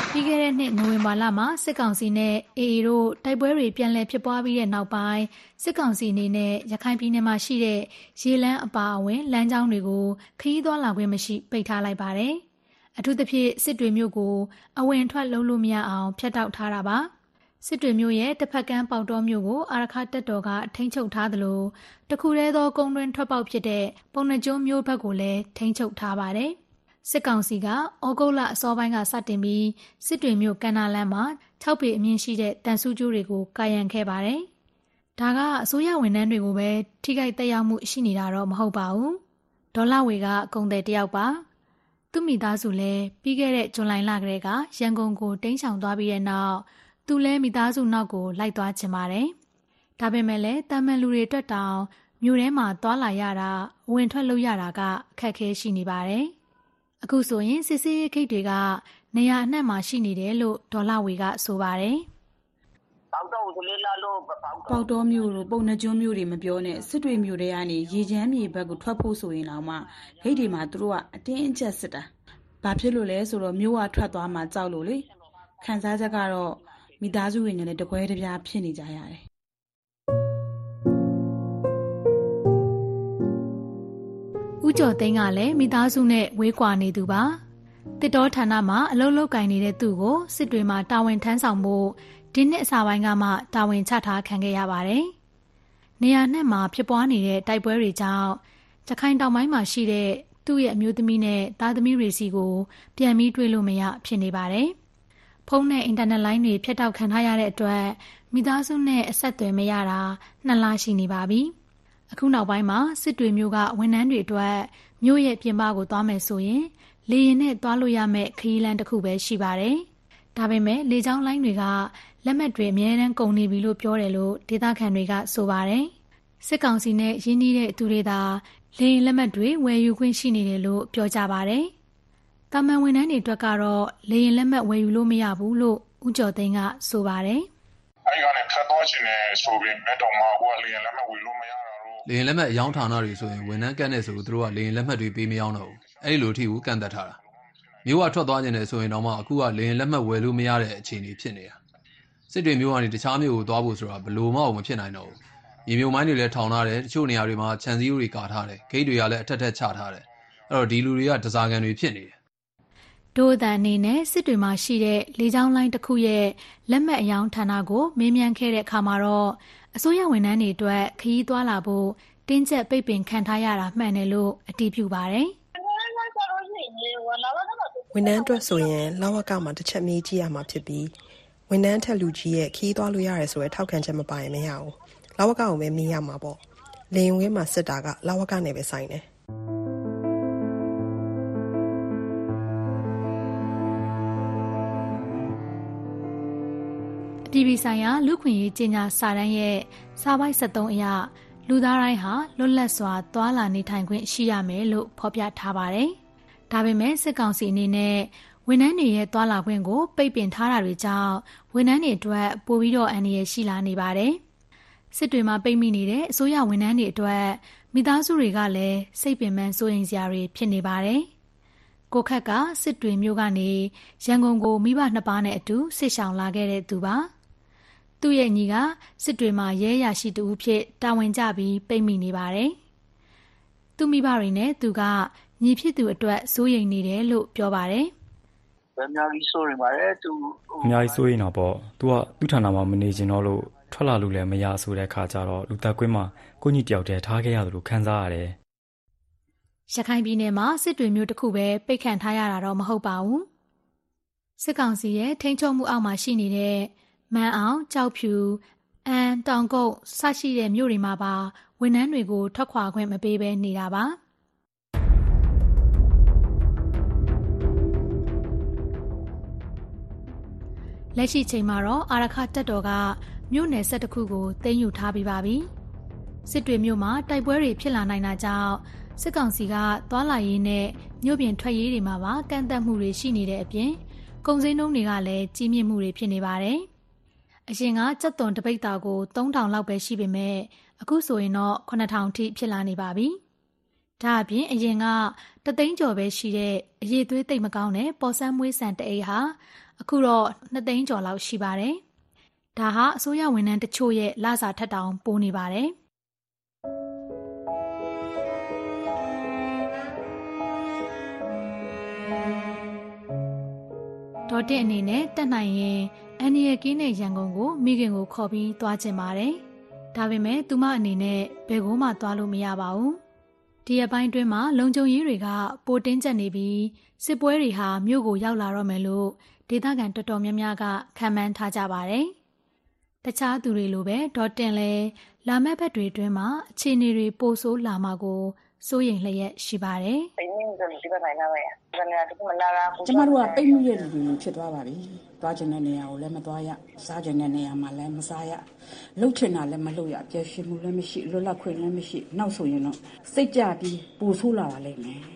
ပြီးခဲ့တဲ့နှစ်နိုဝင်ဘာလမှာစစ်ကောင်စီနဲ့ AA တို့တိုက်ပွဲတွေပြန်လည်ဖြစ်ပွားပြီးတဲ့နောက်ပိုင်းစစ်ကောင်စီအနေနဲ့ရခိုင်ပြည်နယ်မှာရှိတဲ့ရေလမ်းအပါအဝင်လမ်းကြောင်းတွေကိုခရီးသွားလာခွင့်မရှိပိတ်ထားလိုက်ပါတယ်။အထူးသဖြင့်စစ်တွေမြို့ကိုအဝင်အထွက်လုပ်လို့မရအောင်ဖျက်တောက်ထားတာပါ။စစ်တွေမြို့ရဲ့တစ်ဖက်ကမ်းပေါတော်မြို့ကိုအာရခတပ်တော်ကထိန်းချုပ်ထားသလိုတခုတည်းသောကုန်းတွင်းထွက်ပေါက်ဖြစ်တဲ့ပုံနှကျွန်းမြို့ဘက်ကိုလည်းထိန်းချုပ်ထားပါတယ်။စစ်ကောင်စီကဩဂုတ်လအစောပိုင်းကစတင်ပြီးစစ်တွေမြို့ကန်နာလမ်းမှာ6ပေအမြင့်ရှိတဲ့တန်ဆူးကျိုးတွေကိုကာရံခဲ့ပါတယ်။ဒါကအစိုးရဝန်ထမ်းတွေကိုပဲထိခိုက်သက်ရောက်မှုရှိနေတာတော့မဟုတ်ပါဘူး။ဒေါ်လာဝေကကုန်တယ်တယောက်ပါ။သူ့မိသားစုလည်းပြီးခဲ့တဲ့ဇွန်လလကတည်းကရန်ကုန်ကိုတိမ်းရှောင်သွားပြီးတဲ့နောက်သူလည်းမိသားစုနောက်ကိုလိုက်သွားချင်ပါတယ်။ဒါပေမဲ့လည်းတာမန်လူတွေအတွက်တောင်မြို့ထဲမှာသွားလာရတာဝင်ထွက်လို့ရတာကအခက်အခဲရှိနေပါတယ်။အခုဆိုရင်စစ်စေးခိတ်တွေကနေရာအနှံ့မှာရှိနေတယ်လို့ဒေါ်လာဝေကဆိုပါတယ်။ပေါတော်မျိုးတို့ပုံနှကျွန်းမျိုးတွေမပြောနဲ့စစ်တွေမျိုးတွေကနေရေချမ်းမြေဘက်ကိုထွက်ဖို့ဆိုရင်တော့မှဂိတ်တွေမှာသူတို့ကအတင်းအကျပ်စစ်တာ။ဘာဖြစ်လို့လဲဆိုတော့မျိုးကထွက်သွားမှကြောက်လို့လေ။ခန်းစားချက်ကတော့မိသားစုတွေနဲ့လည်းတကွဲတပြားဖြစ်နေကြရတယ်။ဦးကျော်သိန်းကလည်းမိသားစုနဲ့ဝေးကွာနေသူပါ။တစ်တော်ဌာနမှာအလုပ်လုပ်ကင်နေတဲ့သူကိုစစ်တွေမှာတာဝန်ထမ်းဆောင်ဖို့ဒီနှစ်အစပိုင်းကမှတာဝန်ချထားခံခဲ့ရပါတယ်။နေရာနဲ့မှာဖြစ်ပွားနေတဲ့တိုက်ပွဲတွေကြောင့်ရခိုင်တောင်ပိုင်းမှာရှိတဲ့သူ့ရဲ့အမျိုးသမီးနဲ့သားသမီးတွေစီကိုပြန်ပြီးတွေ့လို့မရဖြစ်နေပါတယ်။ဖုန်းနဲ့အင်တာနက်လိုင်းတွေဖြတ်တောက်ခံထားရတဲ့အတွက်မိသားစုနဲ့အဆက်အသွယ်မရတာ2 လရှိနေပါပြီ။အခုနောက်ပိုင်းမှာစစ်တွေမျိုးကဝန်ထမ်းတွေအတွက်မျိုးရဲ့ပြင်ပကိုသွားမယ်ဆိုရင်လေယာဉ်နဲ့သွားလို့ရမယ့်ခရီးလမ်းတစ်ခုပဲရှိပါတယ်။ဒါပေမဲ့လေကြောင်းလိုင်းတွေကလက်မှတ်တွေအများအားကုန်နေပြီလို့ပြောတယ်လို့ဒေသခံတွေကဆိုပါတယ်။စစ်ကောင်စီနဲ့ရင်းနှီးတဲ့သူတွေသာလေယာဉ်လက်မှတ်တွေဝယ်ယူခွင့်ရှိနေတယ်လို့ပြောကြပါတယ်။တာမန်ဝန်ထမ်းတွေအတွက်ကတော့လေယာဉ်လက်မှတ်ဝယ်ယူလို့မရဘူးလို့ဦးကျော်သိန်းကဆိုပါတယ်။အဲဒီကနေဖက်သွားခြင်းနဲ့ဆိုပြီးမဲ့တော့မှာကိုလေယာဉ်လက်မှတ်ဝယ်လို့မရတာတော့လေယာဉ်လက်မှတ်အယောင်းဌာနတွေဆိုရင်ဝန်ထမ်းကန့်နေဆိုလို့သူတို့ကလေယာဉ်လက်မှတ်တွေပေးမရောင်းတော့ဘူး။အဲဒီလိုအထိကိုကန့်သက်ထားတာ။မျိုးကထွက်သွားခြင်းနဲ့ဆိုရင်တော့မှအခုကလေယာဉ်လက်မှတ်ဝယ်လို့မရတဲ့အခြေအနေဖြစ်နေတာ။စစ်တွေမျိုးကနေတခြားမျိုးကိုသွားဖို့ဆိုတာဘယ်လိုမှမဖြစ်နိုင်တော့ဘူး။ရေမျိုးမိုင်းတွေလည်းထောင်ထားတယ်တချို့နေရာတွေမှာခြံစည်းရိုးတွေကာထားတယ်ဂိတ်တွေကလည်းအထက်ထက်ချထားတယ်။အဲ့တော့ဒီလူတွေကတစားကန်တွေဖြစ်နေတယ်။ဒို့အတန်အနေနဲ့စစ်တွေမှာရှိတဲ့လေကြောင်းလိုင်းတစ်ခုရဲ့လက်မှတ်အယောင်ဌာနကိုမေးမြန်းခဲ့တဲ့အခါမှာတော့အစိုးရဝန်ထမ်းတွေအတွက်ခရီးသွားလာဖို့တင်းကျပ်ပိတ်ပင်ခံထားရတာမှန်တယ်လို့အတည်ပြုပါတယ်။ဝန်ထမ်းအတွက်ဆိုရင်လဝကမှာတစ်ချက်မေးကြည့်ရမှာဖြစ်ပြီးဝန်ထမ်းထက်လူကြီးရဲ့ခရီးသွားလို့ရတယ်ဆိုရဲထောက်ခံချက်မပါရင်မရဘူး။လဝကကိုပဲမေးရမှာပေါ့။လေရင်ဝဲမှာစစ်တာကလဝကနဲ့ပဲဆိုင်တယ်။အပြည်ပြည်ဆိုင်ရာလူ့ခွင့်ရေးကြေညာစာတမ်းရဲ့စာပိုက်73အရလူသားတိုင်းဟာလွတ်လပ်စွာသွားလာနေထိုင်ခွင့်ရှိရမယ်လို့ဖော်ပြထားပါတယ်။ဒါပေမဲ့စစ်ကောင်စီအနေနဲ့ဝန်ထမ်းတွေရဲ့သွားလာခွင့်ကိုပိတ်ပင်ထားတာတွေကြောင့်ဝန်ထမ်းတွေအတွက်ပိုပြီးတော့အန္တရာယ်ရှိလာနေပါတယ်။စစ်တွေမှာပိတ်မိနေတဲ့အစိုးရဝန်ထမ်းတွေအတွက်မိသားစုတွေကလည်းစိတ်ပင်ပန်းစိုးရိမ်စရာတွေဖြစ်နေပါတယ်။ကိုခက်ကစစ်တွေမြို့ကနေရန်ကုန်ကိုမိဘ2 ပါးနဲ့အတူစစ်ရှောင်လာခဲ့တဲ့သူပါ။သူ့ရဲ့ညီကစစ်တွေမှာရဲရရှိတူဖြစ်တာဝန်ကျပြီးပိတ်မိနေပါတယ်။သူ့မိဘတွေနဲ့သူကညီဖြစ်သူအတွက်စိုးရိမ်နေတယ်လို့ပြောပါတယ်။အများကြီးစိုးရိမ်ပါတယ်သူအများကြီးစိုးရိမ်တော့ပေါ့သူကသူ့ဌာနမှာမနေချင်တော့လို့ထွက်လာလို့လည်းမရဆိုတဲ့ခါကျတော့လူသက်ကွင်းမှာကိုကြီးတယောက်တည်းထားခဲ့ရတယ်လို့ခံစားရတယ်။ရခိုင်ပြည်နယ်မှာစစ်တွေမျိုးတစ်ခုပဲပိတ်ခံထားရတာတော့မဟုတ်ပါဘူး။စစ်ကောင်စီရဲ့ထိန်းချုပ်မှုအောက်မှာရှိနေတဲ့မန်အောင်ကြောက်ဖြူအန်တောင်ကုတ်စရှိတဲ့မြို့တွေမှာပါဝန်ထမ်းတွေကိုထွက်ခွာခွင့်မပေးဘဲနေတာပါလက်ရှိချိန်မှာတော့အာရခတပ်တော်ကမြို့နယ်12ခုကိုသိမ်းယူထားပြီးပါပြီစစ်တွေမြို့မှာတိုက်ပွဲတွေဖြစ်လာနိုင်တာကြောင့်စစ်ကောင်စီကသွာလာရေးနဲ့မြို့ပြင်ထွက်ရေးတွေမှာပါကန့်သတ်မှုတွေရှိနေတဲ့အပြင်ကုန်စည်နှုန်းတွေကလည်းကြီးမြင့်မှုတွေဖြစ်နေပါတယ်အရင်ကကြက်သွန်တပိတ်တာကို3000လောက်ပဲရှိပေမဲ့အခုဆိုရင်တော့9000ထိဖြစ်လာနေပါပြီ။ဒါအပြင်အရင်က3သိန်းကျော်ပဲရှိတဲ့အရေးသွေးသိပ်မကောင်းတဲ့ပေါ်ဆန်းမွေးဆန်တအိတ်ဟာအခုတော့2 သိန်းကျော်လောက်ရှိပါတယ်။ဒါဟာအစိုးရဝန်ထမ်းတချို့ရဲ့လစာထက်တောင်ပိုနေပါတယ်။ဒေါ်တင်အနေနဲ့တက်နိုင်ရင်အန်နီရကင်းတဲ့ရန်ကုန်ကိုမိခင်ကိုခေါ်ပြီးသွားချင်ပါတယ်။ဒါပေမဲ့သူမအနေနဲ့ဘယ်ကိုမှသွားလို့မရပါဘူး။ဒီအပိုင်းတွင်းမှာလုံခြုံရေးတွေကပိုတင်းကျပ်နေပြီးစစ်ပွဲတွေဟာမြို့ကိုရောက်လာတော့မယ်လို့ဒေသခံတော်တော်များများကခန့်မှန်းထားကြပါတယ်။တခြားသူတွေလိုပဲဒေါ်တင်လည်းလာမယ့်ဘက်တွေအတွင်းမှာအခြေအနေတွေပိုဆိုးလာမှာကိုစိုးရိမ်လျက်ရှိပါတယ်။ကျမတို့ကပိတ်မိတဲ့လူတွေဖြစ်သွားပါပြီ။သွားချင်တဲ့နေရာကိုလည်းမသွားရ။စားချင်တဲ့နေရာမှာလည်းမစားရ။လှုပ်ချင်တာလည်းမလှုပ်ရ။ပျော်ရွှင်မှုလည်းမရှိ။လွတ်လပ်ခွင့်လည်းမရှိ။နောက်ဆိုရင်တော့စိတ်ကြပြီးပိုဆိုးလာပါလိမ့်မယ်။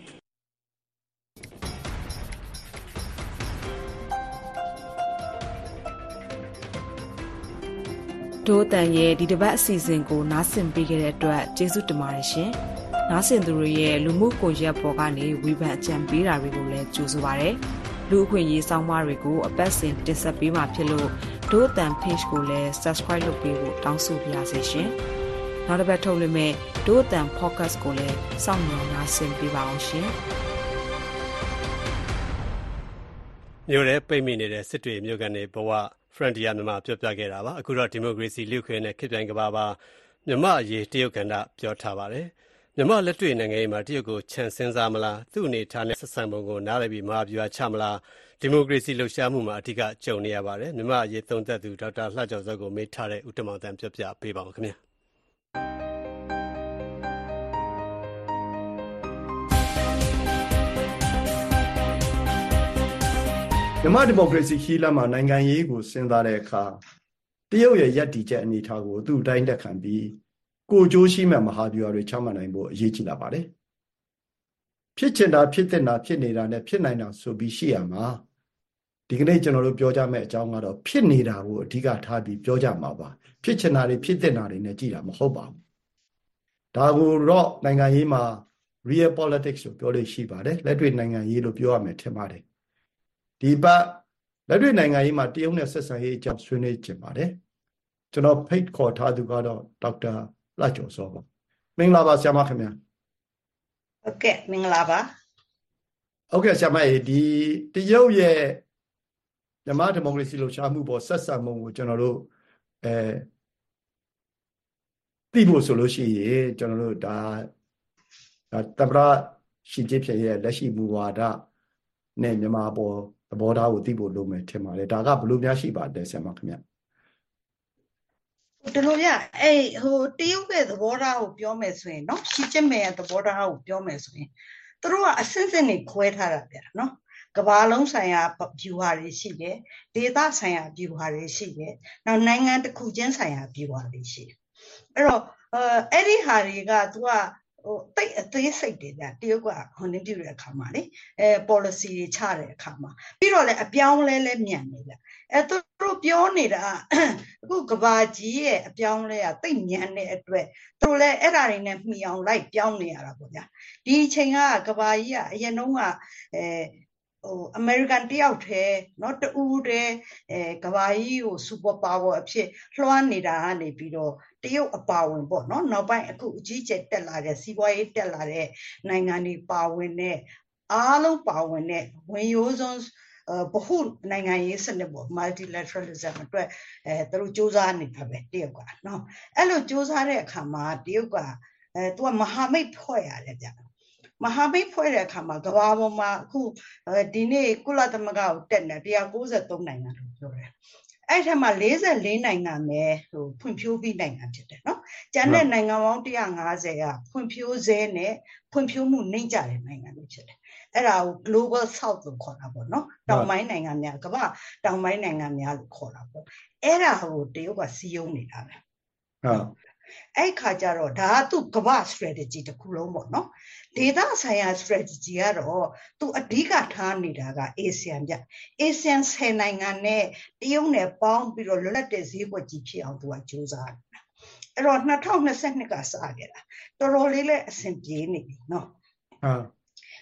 ဒို့အတန်ရဲ့ဒီတစ်ပတ်အစီအစဉ်ကိုနားဆင်ပေးခဲ့တဲ့အတွက်ကျေးဇူးတင်ပါတယ်ရှင်။နားဆင်သူတွေရဲ့လူမှုကွန်ရက်ပေါ်ကနေဝေဖန်အကြံပေးတာတွေကိုလည်းကြိုဆိုပါရစေ။လူအခွင့်အရေးဆောင်းပါးတွေကိုအပတ်စဉ်တင်ဆက်ပေးမှာဖြစ်လို့ဒို့အတန် page ကိုလည်း subscribe လုပ်ပေးဖို့တောင်းဆိုပါရစေရှင်။နောက်တစ်ပတ်ထုတ်လွှင့်မယ့်ဒို့အတန် podcast ကိုလည်းစောင့်မျှော်နားဆင်ပေးပါအောင်ရှင်။မြို့ရဲပိတ်မိနေတဲ့စစ်တွေမြို့ကနေဘဝFrontier မြန်မာပြောပြခဲ့တာပါအခုတော့ဒီမိုကရေစီလူ့ခွင့်နဲ့ခေတ်ပြိုင်ကမ္ဘာပါမြန်မာအရေးတရုတ်ကဏ္ဍပြောထားပါတယ်မြန်မာလက်တွေ့နိုင်ငံရေးမှာတရုတ်ကိုခြံစင်းစားမလားသူ့အနေထားနဲ့ဆက်ဆံပုံကိုနားလည်ပြီးမဟာဗျူဟာချမလားဒီမိုကရေစီလှုပ်ရှားမှုမှာအဓိကကြုံနေရပါတယ်မြန်မာအရေးသုံးသပ်သူဒေါက်တာလှကျော်စောကိုမေးထားတဲ့ဦးတမောင်တန်းပြောပြပေးပါဦးခင်ဗျာမြန်မာဒီမိုကရေစီခီးလမ်းမှာနိုင်ငံရေးကိုစဉ်းစားတဲ့အခါတရုတ်ရဲ့ယက်တီချက်အနေထားကိုသူ့အတိုင်းတက်ခံပြီးကိုကြိုးရှိမဲ့မဟာဗျူဟာတွေချမှတ်နိုင်ဖို့အရေးကြီးလာပါတယ်ဖြစ်ချင်တာဖြစ်တဲ့နာဖြစ်နေတာနဲ့ဖြစ်နိုင်တာဆိုပြီးရှိရမှာဒီကနေ့ကျွန်တော်တို့ပြောကြမယ့်အကြောင်းကတော့ဖြစ်နေတာကိုအဓိကထားပြီးပြောကြမှာပါဖြစ်ချင်တာတွေဖြစ်တဲ့နာတွေနဲ့ကြည်တာမဟုတ်ပါဘူးဒါကိုတော့နိုင်ငံရေးမှာ real politics လို့ပြောလို့ရှိပါတယ်လက်တွေ့နိုင်ငံရေးလို့ပြောရမယ်ထင်ပါတယ်ဒီပတ်လက်တွေ့နိုင်ငံရေးမှာတရုတ်နဲ့ဆက်ဆံရေးအကြောင်းဆွေးနွေးကြပါတယ်ကျွန်တော်ဖိတ်ခေါ်ထားသူကတော့ဒေါက်တာလှကျော်စောပါမင်္ဂလာပါဆရာမခင်ဗျာဟုတ်ကဲ့မင်္ဂလာပါဟုတ်ကဲ့ဆရာမရေဒီတရုတ်ရဲ့မြန်မာဒီမိုကရေစီလှုပ်ရှားမှုပေါ်ဆက်ဆံမှုကိုကျွန်တော်တို့သိဖို့ဆိုလို့ရှိရင်ကျွန်တော်တို့ဒါသမ္မတရှီကျင်းဖျင်ရဲ့လက်ရှိမူဝါဒနဲ့မြန်မာပေါ်သဘောထားကိုသိဖို့လိုမယ်ထင်ပါတယ်ဒါကဘယ်လိုများရှိပါတယ်ဆရာမခင်ဗျဒီလိုရတရုတ်ရဲ့သဘောထားကိုပြောမယ်ဆိုရင်နော်ရှီကျင်းဖျင်ရဲ့သဘောထားကိုပြောမယ်ဆိုရင်သူတို့ကအဆင့်ဆင့်နေခွဲထားတာဗျာနော်ကမ္ဘာလုံးဆိုင်ရာဗျူဟာတွေရှိတယ်ဒေသဆိုင်ရာဗျူဟာတွေရှိတယ်နောက်နိုင်ငံတစ်ခုချင်းဆိုင်ရာဗျူဟာတွေရှိတယ်အဲ့တော့အဲ့ဒီဟာတွေက तू ကတိတ်အသေးစိတ်တွေဗျတရုတ်ကဟိုနေပြုတဲ့အခါမှာလေpolicy တွေချတဲ့အခါမှာပြီးတော့လည်းအပြောင်းလဲလဲမြန်နေဗျသူတို့ပြောနေတာအခုကဘာကြီးရဲ့အပြောင်းလဲကတိတ်မြန်တဲ့အတွက်သူတို့လည်းအဲ့ဒါတွေနဲ့မှီအောင်လိုက်ပြောင်းနေရတာပေါ့ဗျာဒီအချိန်ကကဘာကြီးကအရင်တုန်းကအမေရိကန်တယောက်တည်းเนาะတူတည်းကဘာကြီးကိုစူပါပါဝါအဖြစ်လွှမ်းနေတာကနေပြီးတော့တရုတ်အပါဝင်ပေါ့เนาะနောက်ပိုင်းအခုအကြီးကျယ်တက်လာတဲ့စီးပွားရေးတက်လာတဲ့နိုင်ငံတွေပါဝင်တဲ့အားလုံးပါဝင်တဲ့ဝင်ရိုးစွန်းဗဟုနိုင်ငံရေးစနစ်ပေါ့ multilateralism အတွက်သူတို့စ조사နေတာပဲတရုတ်ကเนาะအဲ့လိုစ조사တဲ့အခါမှာတရုတ်ကသူကမဟာမိတ်ဖွဲ့ရတယ်ဗျမဟာမိတ်ဖွဲ့တဲ့အခါမှာကမ္ဘာပေါ်မှာအခုဒီနေ့ကုလသမဂ္ဂကိုတက်နေ193နိုင်ငံလို့ပြောတယ်အဲ့ထက်မှာ44နိုင်ငံပဲဖွံ့ဖြိုးပြီးနိုင်ငံဖြစ်တယ်နော်ကျန်တဲ့နိုင်ငံပေါင်း150ကဖွံ့ဖြိုးဆဲနဲ့ဖွံ့ဖြိုးမှုနှိမ့်ကျတဲ့နိုင်ငံတွေဖြစ်တယ်အဲ့ဒါကို global south လို့ခေါ်တာပေါ့နော်တောင်ပိုင်းနိုင်ငံများကမ္ဘာတောင်ပိုင်းနိုင်ငံများလို့ခေါ်တာပေါ့အဲ့ဒါကိုတရုတ်ကစီးယုံနေတာပဲဟုတ်အဲ့ခါကျတော့ဒါကသူ့ကမ္ဘာ strategy တစ်ခုလုံးပေါ့နော်ဒေသဆိုင်ရာ strategy ကတော့သူအဓိကထားနေတာက ASEAN ဗျ ASEAN 10နိုင်ငံနဲ့တရုတ်နဲ့ပေါင်းပြီးတော့လွတ်လပ်တဲ့ဈေးကွက်ကြီးဖြစ်အောင်သူကကြိုးစားတယ်အဲ့တော့2022ကစခဲ့တာတော်တော်လေးလည်းအဆင်ပြေနေပြီနော်ဟုတ်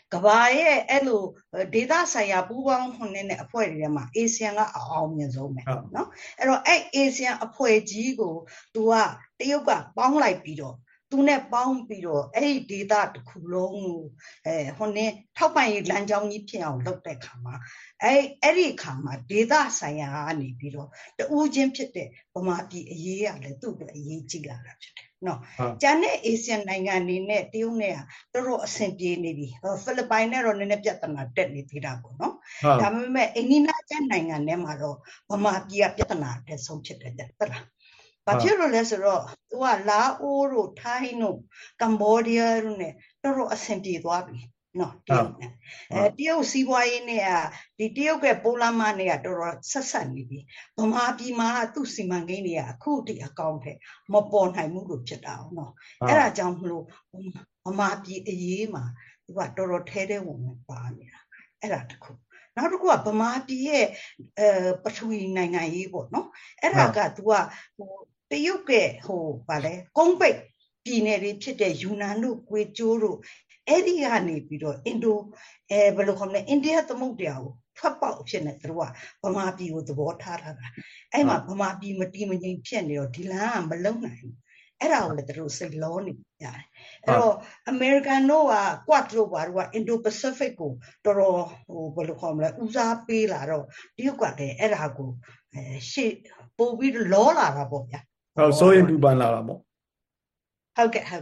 ကဘာရဲ့အဲ့လိုဒေသဆိုင်ရာပူးပေါင်းနေတဲ့အဖွဲ့တွေထဲမှာ ASEAN ကအောင်မြင်ဆုံးပဲနော်အဲ့တော့အဲ့ ASEAN အဖွဲ့ကြီးကို သူကတရုတ်ကပေါင်းလိုက်ပြီးတော့သူနဲ့ပေါင်းပြီးတော့အဲ့ဒီဒေသတစ်ခုလုံးကိုထောက်ပံ့ရေးလမ်းကြောင်းကြီးဖြစ်အောင်လုပ်တဲ့အခါမှာအဲ့ဒီအခါမှာဒေသဆိုင်ရာကနေပြီးတော့တဦးချင်းဖြစ်တဲ့ဗမာပြည်အရေးကလည်းသူ့အတွက်အရေးကြီးလာတာဖြစ်တယ်နော်ကျန်တဲ့ ASEAN နိုင်ငံတွေနဲ့တရုတ်နဲ့တော်တော်အဆင်ပြေနေပြီဖိလစ်ပိုင်နဲ့တော့နည်းနည်းပြဿနာတက်နေသေးတာပေါ့နော်ဒါပေမဲ့အိန္ဒိယကျန်နိုင်ငံတွေမှာတော့ဗမာပြည်ကပြဿနာတက်ဆုံးဖြစ်တယ်တဲ့ဟုတ်လားဘာဖြစ်လို့လဲဆိုတော့သူကလာအိုတို့ထိုင်းတို့ကမ္ဘောဒီးယားတို့နဲ့တော်တော်အဆင်ပြေသွားပြီနော်တရုတ်နဲ့တရုတ်စီးပွားရေးနဲ့ဒီတရုတ်ကပိုလန်မာနဲ့တော်တော်ဆက်ဆက်နေပြီဗမာပြည်မှာသူ့စီမံကိန်းတွေကအခုတည်းအကောင့်ထဲမပေါ်နိုင်ဘူးလို့ဖြစ်တာနော်အဲ့ဒါကြောင့်မလို့ဗမာပြည်အရေးမှာသူကတော်တော်ထဲထဲဝင်ဝင်ပါနေတာအဲ့ဒါတခုနောက်တစ်ခုကဗမာပြည်ရဲ့ပထဝီနိုင်ငံရေးပေါ့နော်အဲ့ဒါကသူကတရုတ်ကဗာလဲကုန်းပိတ်ပြည်နယ်တွေဖြစ်တဲ့ယူနန်တို့ကွေကျိုးတို့အဲ့ဒီကနေပြီးတော့ဘယ်လိုခေါ်မလဲအိန္ဒိယသမုဒ္ဒရာကိုထွက်ပေါက်အဖြစ်နဲ့သူတို့ကဗမာပြည်ကိုသဘောထားတာအဲ့မှာဗမာပြည်မတီးမငြိမ်ဖြစ်နေတော့ဒီလမ်းကမလုံနိုင်ဘူးအဲ့ဒါကိုလည်းသူတို့စိတ်လောနေကြတယ်အဲ့တော့ American တို့က Quad တို့ဘာတို့က Indo-Pacific ကိုတော်တော်ဘယ်လိုခေါ်မလဲဦးစားပေးလာတော့တရုတ်ကလည်းအဲ့ဒါကိုရှေ့ပို့ပြီးလောလာတာပေါ့ဗျာဟုတ်ဆိုရင်ပူပန်လာတာပေါ့ဟုတ်ကဲ့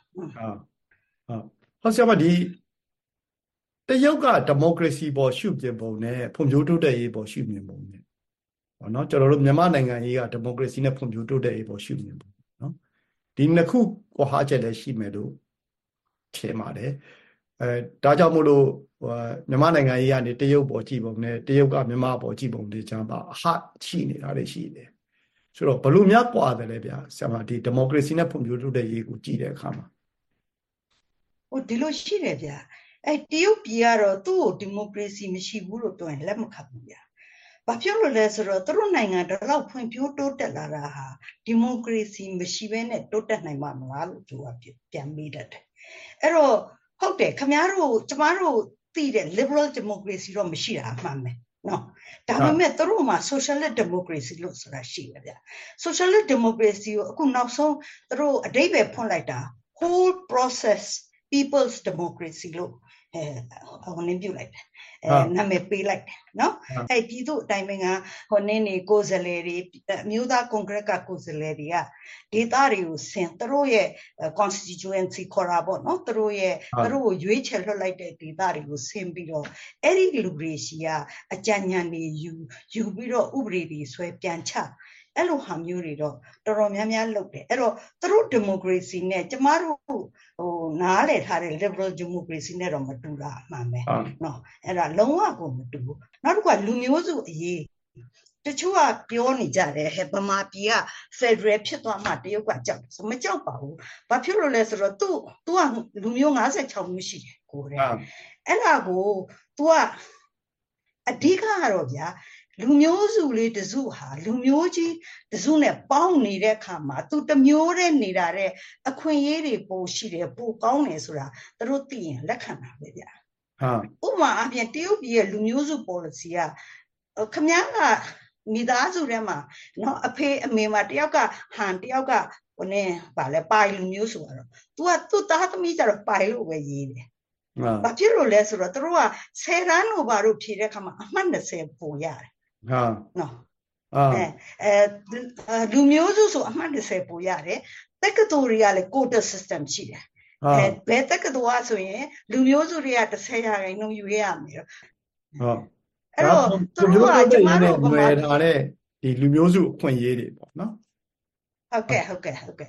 ဆရာမဒီတရုတ်ကဒီမိုကရေစီပေါ်ရှုမြင်ပုံနဲ့ဖွံ့ဖြိုးတိုးတက်ရေးပေါ်ရှုမြင်ပုံနဲ့ဟောနော်ကျွန်တော်တို့မြန်မာနိုင်ငံရေးကဒီမိုကရေစီနဲ့ဖွံ့ဖြိုးတိုးတက်ရေးပေါ်ရှုမြင်ပုံနော်ဒီနှစ်ခုကွာဟချက်လည်းရှိမယ်လို့ထင်ပါတယ်ဒါကြောင့်မို့လို့မြန်မာနိုင်ငံရေးကနေတရုတ်ပေါ်ကြည့်ပုံနဲ့တရုတ်ကမြန်မာပေါ်ကြည့်ပုံတွေကြားမှာအဟရှိနေတာတွေရှိတယ်ဆိုတော့ဘယ်လိုများကွာတယ်လဲဗျာဆရာမဒီဒီမိုကရေစီနဲ့ဖွံ့ဖြိုးတိုးတက်ရေးကိုကြည့်တဲ့အခါမှာဒီလိုရှိတယ်ဗျာတရုတ်ပြည်ကတော့သူ့ကိုဒီမိုကရေစီမရှိဘူးလို့ပြောရင်လက်မခံဘူးဗျာဘာဖြစ်လို့လဲဆိုတော့သူတို့နိုင်ငံတော့ဖွံ့ဖြိုးတိုးတက်လာတာဟာဒီမိုကရေစီမရှိဘဲနဲ့တိုးတက်နိုင်မှာမလားလို့သူကပြန်မေးတတ်တယ်အဲ့တော့ဟုတ်တယ်ခင်ဗျားတို့ကျမတို့သိတဲ့ liberal democracy တော့မရှိတာအမှန်ပဲနော်ဒါပေမဲ့သူတို့မှာ socialist democracy လို့ဆိုတာရှိတယ်ဗျ socialist democracy ကိုအခုနောက်ဆုံးသူတို့အဓိပ္ပာယ်ဖွင့်လိုက်တာ whole process people's democracy လို့ပြုလိုက်တယ်နာမည်ပေးလိုက်တယ်နော်ပြည်သူ့အတိုင်းပင်ကကိုယ်စားလှယ်တွေမြို့သားကွန်ဂရက်ကကိုယ်စားလှယ်တွေကဒေသတွေကိုသူတို့ရဲ့ constituency ခေါ်တာပေါ့နော်သူတို့ကိုရွေးချယ်လွှတ်လိုက်တဲ့ဒေသတွေကိုဆင်းပြီးတော့အဲ့ဒီလူတွေရှိကအကြံဉာဏ်တွေယူပြီးတော့ဥပဒေတွေဆွဲပြန်ချအဲ့လိုဟာမျိုးတွေတော့တော်တော်များများလုပ်တယ်အဲ့တော့သူတို့ဒီမိုကရေစီနဲ့ကျမတို့နားလည်ထားတဲ့ liberal democracy နဲ့တော့မတူတာအမှန်ပဲနော်အဲ့ဒါလုံးဝကိုမတူဘူးနောက်တစ်ခုကလူမျိုးစုအရေးတချို့ကပြောနေကြတယ်ဗမာပြည်က federal ဖြစ်သွားမှတရုတ်ကကြောက်တယ်မကြောက်ပါဘူးဘာဖြစ်လို့လဲဆိုတော့သူကလူမျိုး56မျိုးရှိတယ်ကိုယ်အဲ့ဒါကို तू ကအဓိကကတော့ဗျာလူမျိုးစုလေးတစုဟာလူမျိုးကြီးတစုနဲ့ပေါင်းနေတဲ့အခါမှာသူတမျိုးတည်းနေတာတဲ့အခွင့်အရေးတွေပိုရှိတယ်ပိုကောင်းတယ်ဆိုတာသူတို့သိရင်လက်ခံတာပဲဗျာဥပမာအပြင်တရုတ်ပြည်ရဲ့လူမျိုးစု policy ကခမည်းကမိသားစုထဲမှာနော်အဖေအမေမှာတယောက်ကဟန်တယောက်ကဗာလဲပိုင်လူမျိုးဆိုတော့ तू ကသူ့သားသမီးကြတော့ပိုင်လို့ပဲရေးတယ်ဘာဖြစ်လို့လဲဆိုတော့သူတို့က10တန်းလို့ဘာလို့ဖြေတဲ့အခါမှာအမှတ်20ပို့ရတယ်နော်လူမျိုးစုဆိုအမှတ်20ပို့ရတယ်တက္ကသိုလ်တွေကလည်း quota system ရှိတယ်ဘယ်တက္ကသိုလ်ကဆိုရင်လူမျိုးစုတွေက10%ယူရမယ်အဲ့တော့သူတို့ကကျမတို့ဗမာထားတဲ့ဒီလူမျိုးစုအခွင့်အရေးတွေပေါ့နော်ဟုတ်ကဲ့အဲ့